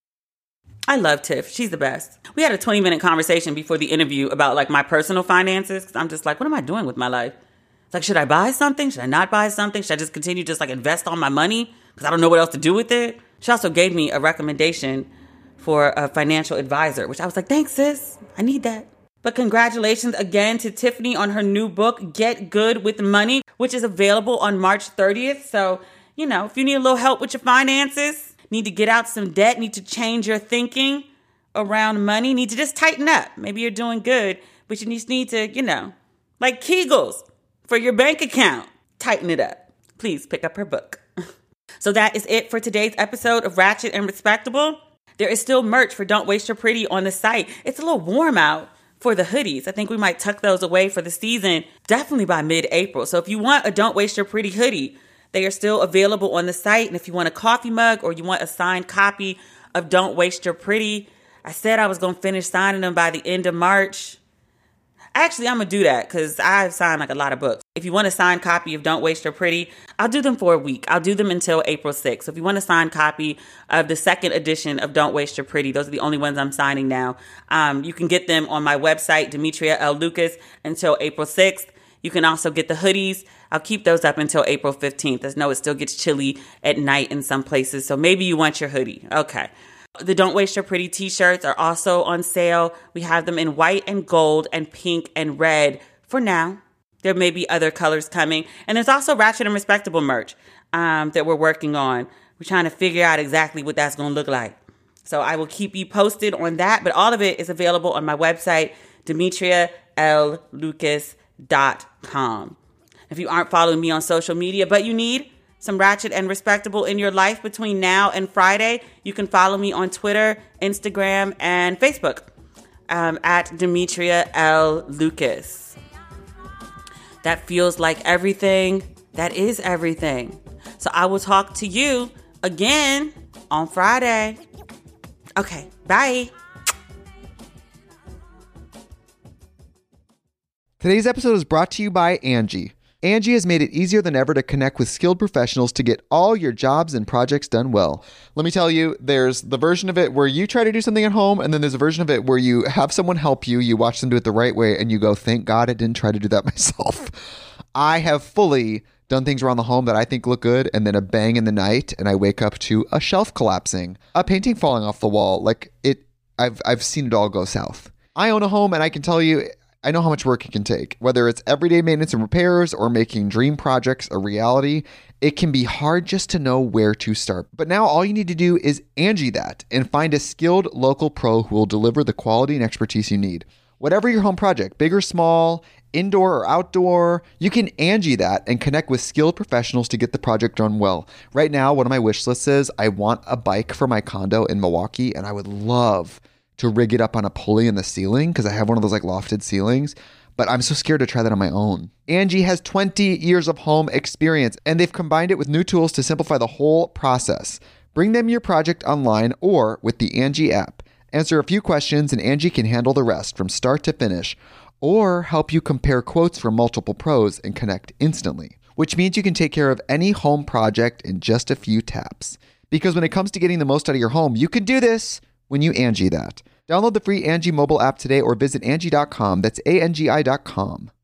I love Tiff. She's the best. We had a twenty minute conversation before the interview about like my personal finances. Cause I'm just like, what am I doing with my life? It's like, should I buy something? Should I not buy something? Should I just continue to just like invest all my money? Cause I don't know what else to do with it. She also gave me a recommendation for a financial advisor, which I was like, thanks, sis. I need that. But congratulations again to Tiffany on her new book, Get Good with Money, which is available on March thirtieth. So, you know, if you need a little help with your finances, need to get out some debt, need to change your thinking around money, need to just tighten up. Maybe you're doing good, but you just need to, you know, like Kegels for your bank account, tighten it up. Please pick up her book. So that is it for today's episode of Ratchet and Respectable. There is still merch for Don't Waste Your Pretty on the site. It's a little warm out for the hoodies. I think we might tuck those away for the season, definitely by mid-April. So if you want a Don't Waste Your Pretty hoodie, they are still available on the site. And if you want a coffee mug or you want a signed copy of Don't Waste Your Pretty, I said I was going to finish signing them by the end of March. Actually, I'm going to do that because I've signed like a lot of books. If you want a signed copy of Don't Waste Your Pretty, I'll do them for a week. I'll do them until April sixth. So if you want a signed copy of the second edition of Don't Waste Your Pretty, those are the only ones I'm signing now. Um, you can get them on my website, Demetria L. Lucas, until April sixth. You can also get the hoodies. I'll keep those up until April fifteenth. I know it still gets chilly at night in some places, so maybe you want your hoodie. Okay. The Don't Waste Your Pretty t-shirts are also on sale. We have them in white and gold and pink and red for now. There may be other colors coming. And there's also Ratchet and Respectable merch um, that we're working on. We're trying to figure out exactly what that's going to look like. So I will keep you posted on that. But all of it is available on my website, Demetria L Lucas dot com. If you aren't following me on social media, but you need some Ratchet and Respectable in your life between now and Friday, you can follow me on Twitter, Instagram, and Facebook um, at Demetria L. Lucas. That feels like everything. That is everything. So I will talk to you again on Friday. Okay, bye. Today's episode is brought to you by Angie. Angie has made it easier than ever to connect with skilled professionals to get all your jobs and projects done well. Let me tell you, there's the version of it where you try to do something at home, and then there's a version of it where you have someone help you, you watch them do it the right way, and you go, thank God I didn't try to do that myself. I have fully done things around the home that I think look good, and then a bang in the night, and I wake up to a shelf collapsing, a painting falling off the wall. Like it, I've I've seen it all go south. I own a home, and I can tell you, I know how much work it can take. Whether it's everyday maintenance and repairs or making dream projects a reality, it can be hard just to know where to start. But now all you need to do is Angie that and find a skilled local pro who will deliver the quality and expertise you need. Whatever your home project, big or small, indoor or outdoor, you can Angie that and connect with skilled professionals to get the project done well. Right now, one of my wish lists is I want a bike for my condo in Milwaukee, and I would love to rig it up on a pulley in the ceiling because I have one of those like lofted ceilings, but I'm so scared to try that on my own. Angie has twenty years of home experience, and they've combined it with new tools to simplify the whole process. Bring them your project online or with the Angie app. Answer a few questions and Angie can handle the rest from start to finish, or help you compare quotes from multiple pros and connect instantly, which means you can take care of any home project in just a few taps. Because when it comes to getting the most out of your home, you can do this when you Angie that. Download the free Angie mobile app today or visit Angie dot com. That's A N G I dot com.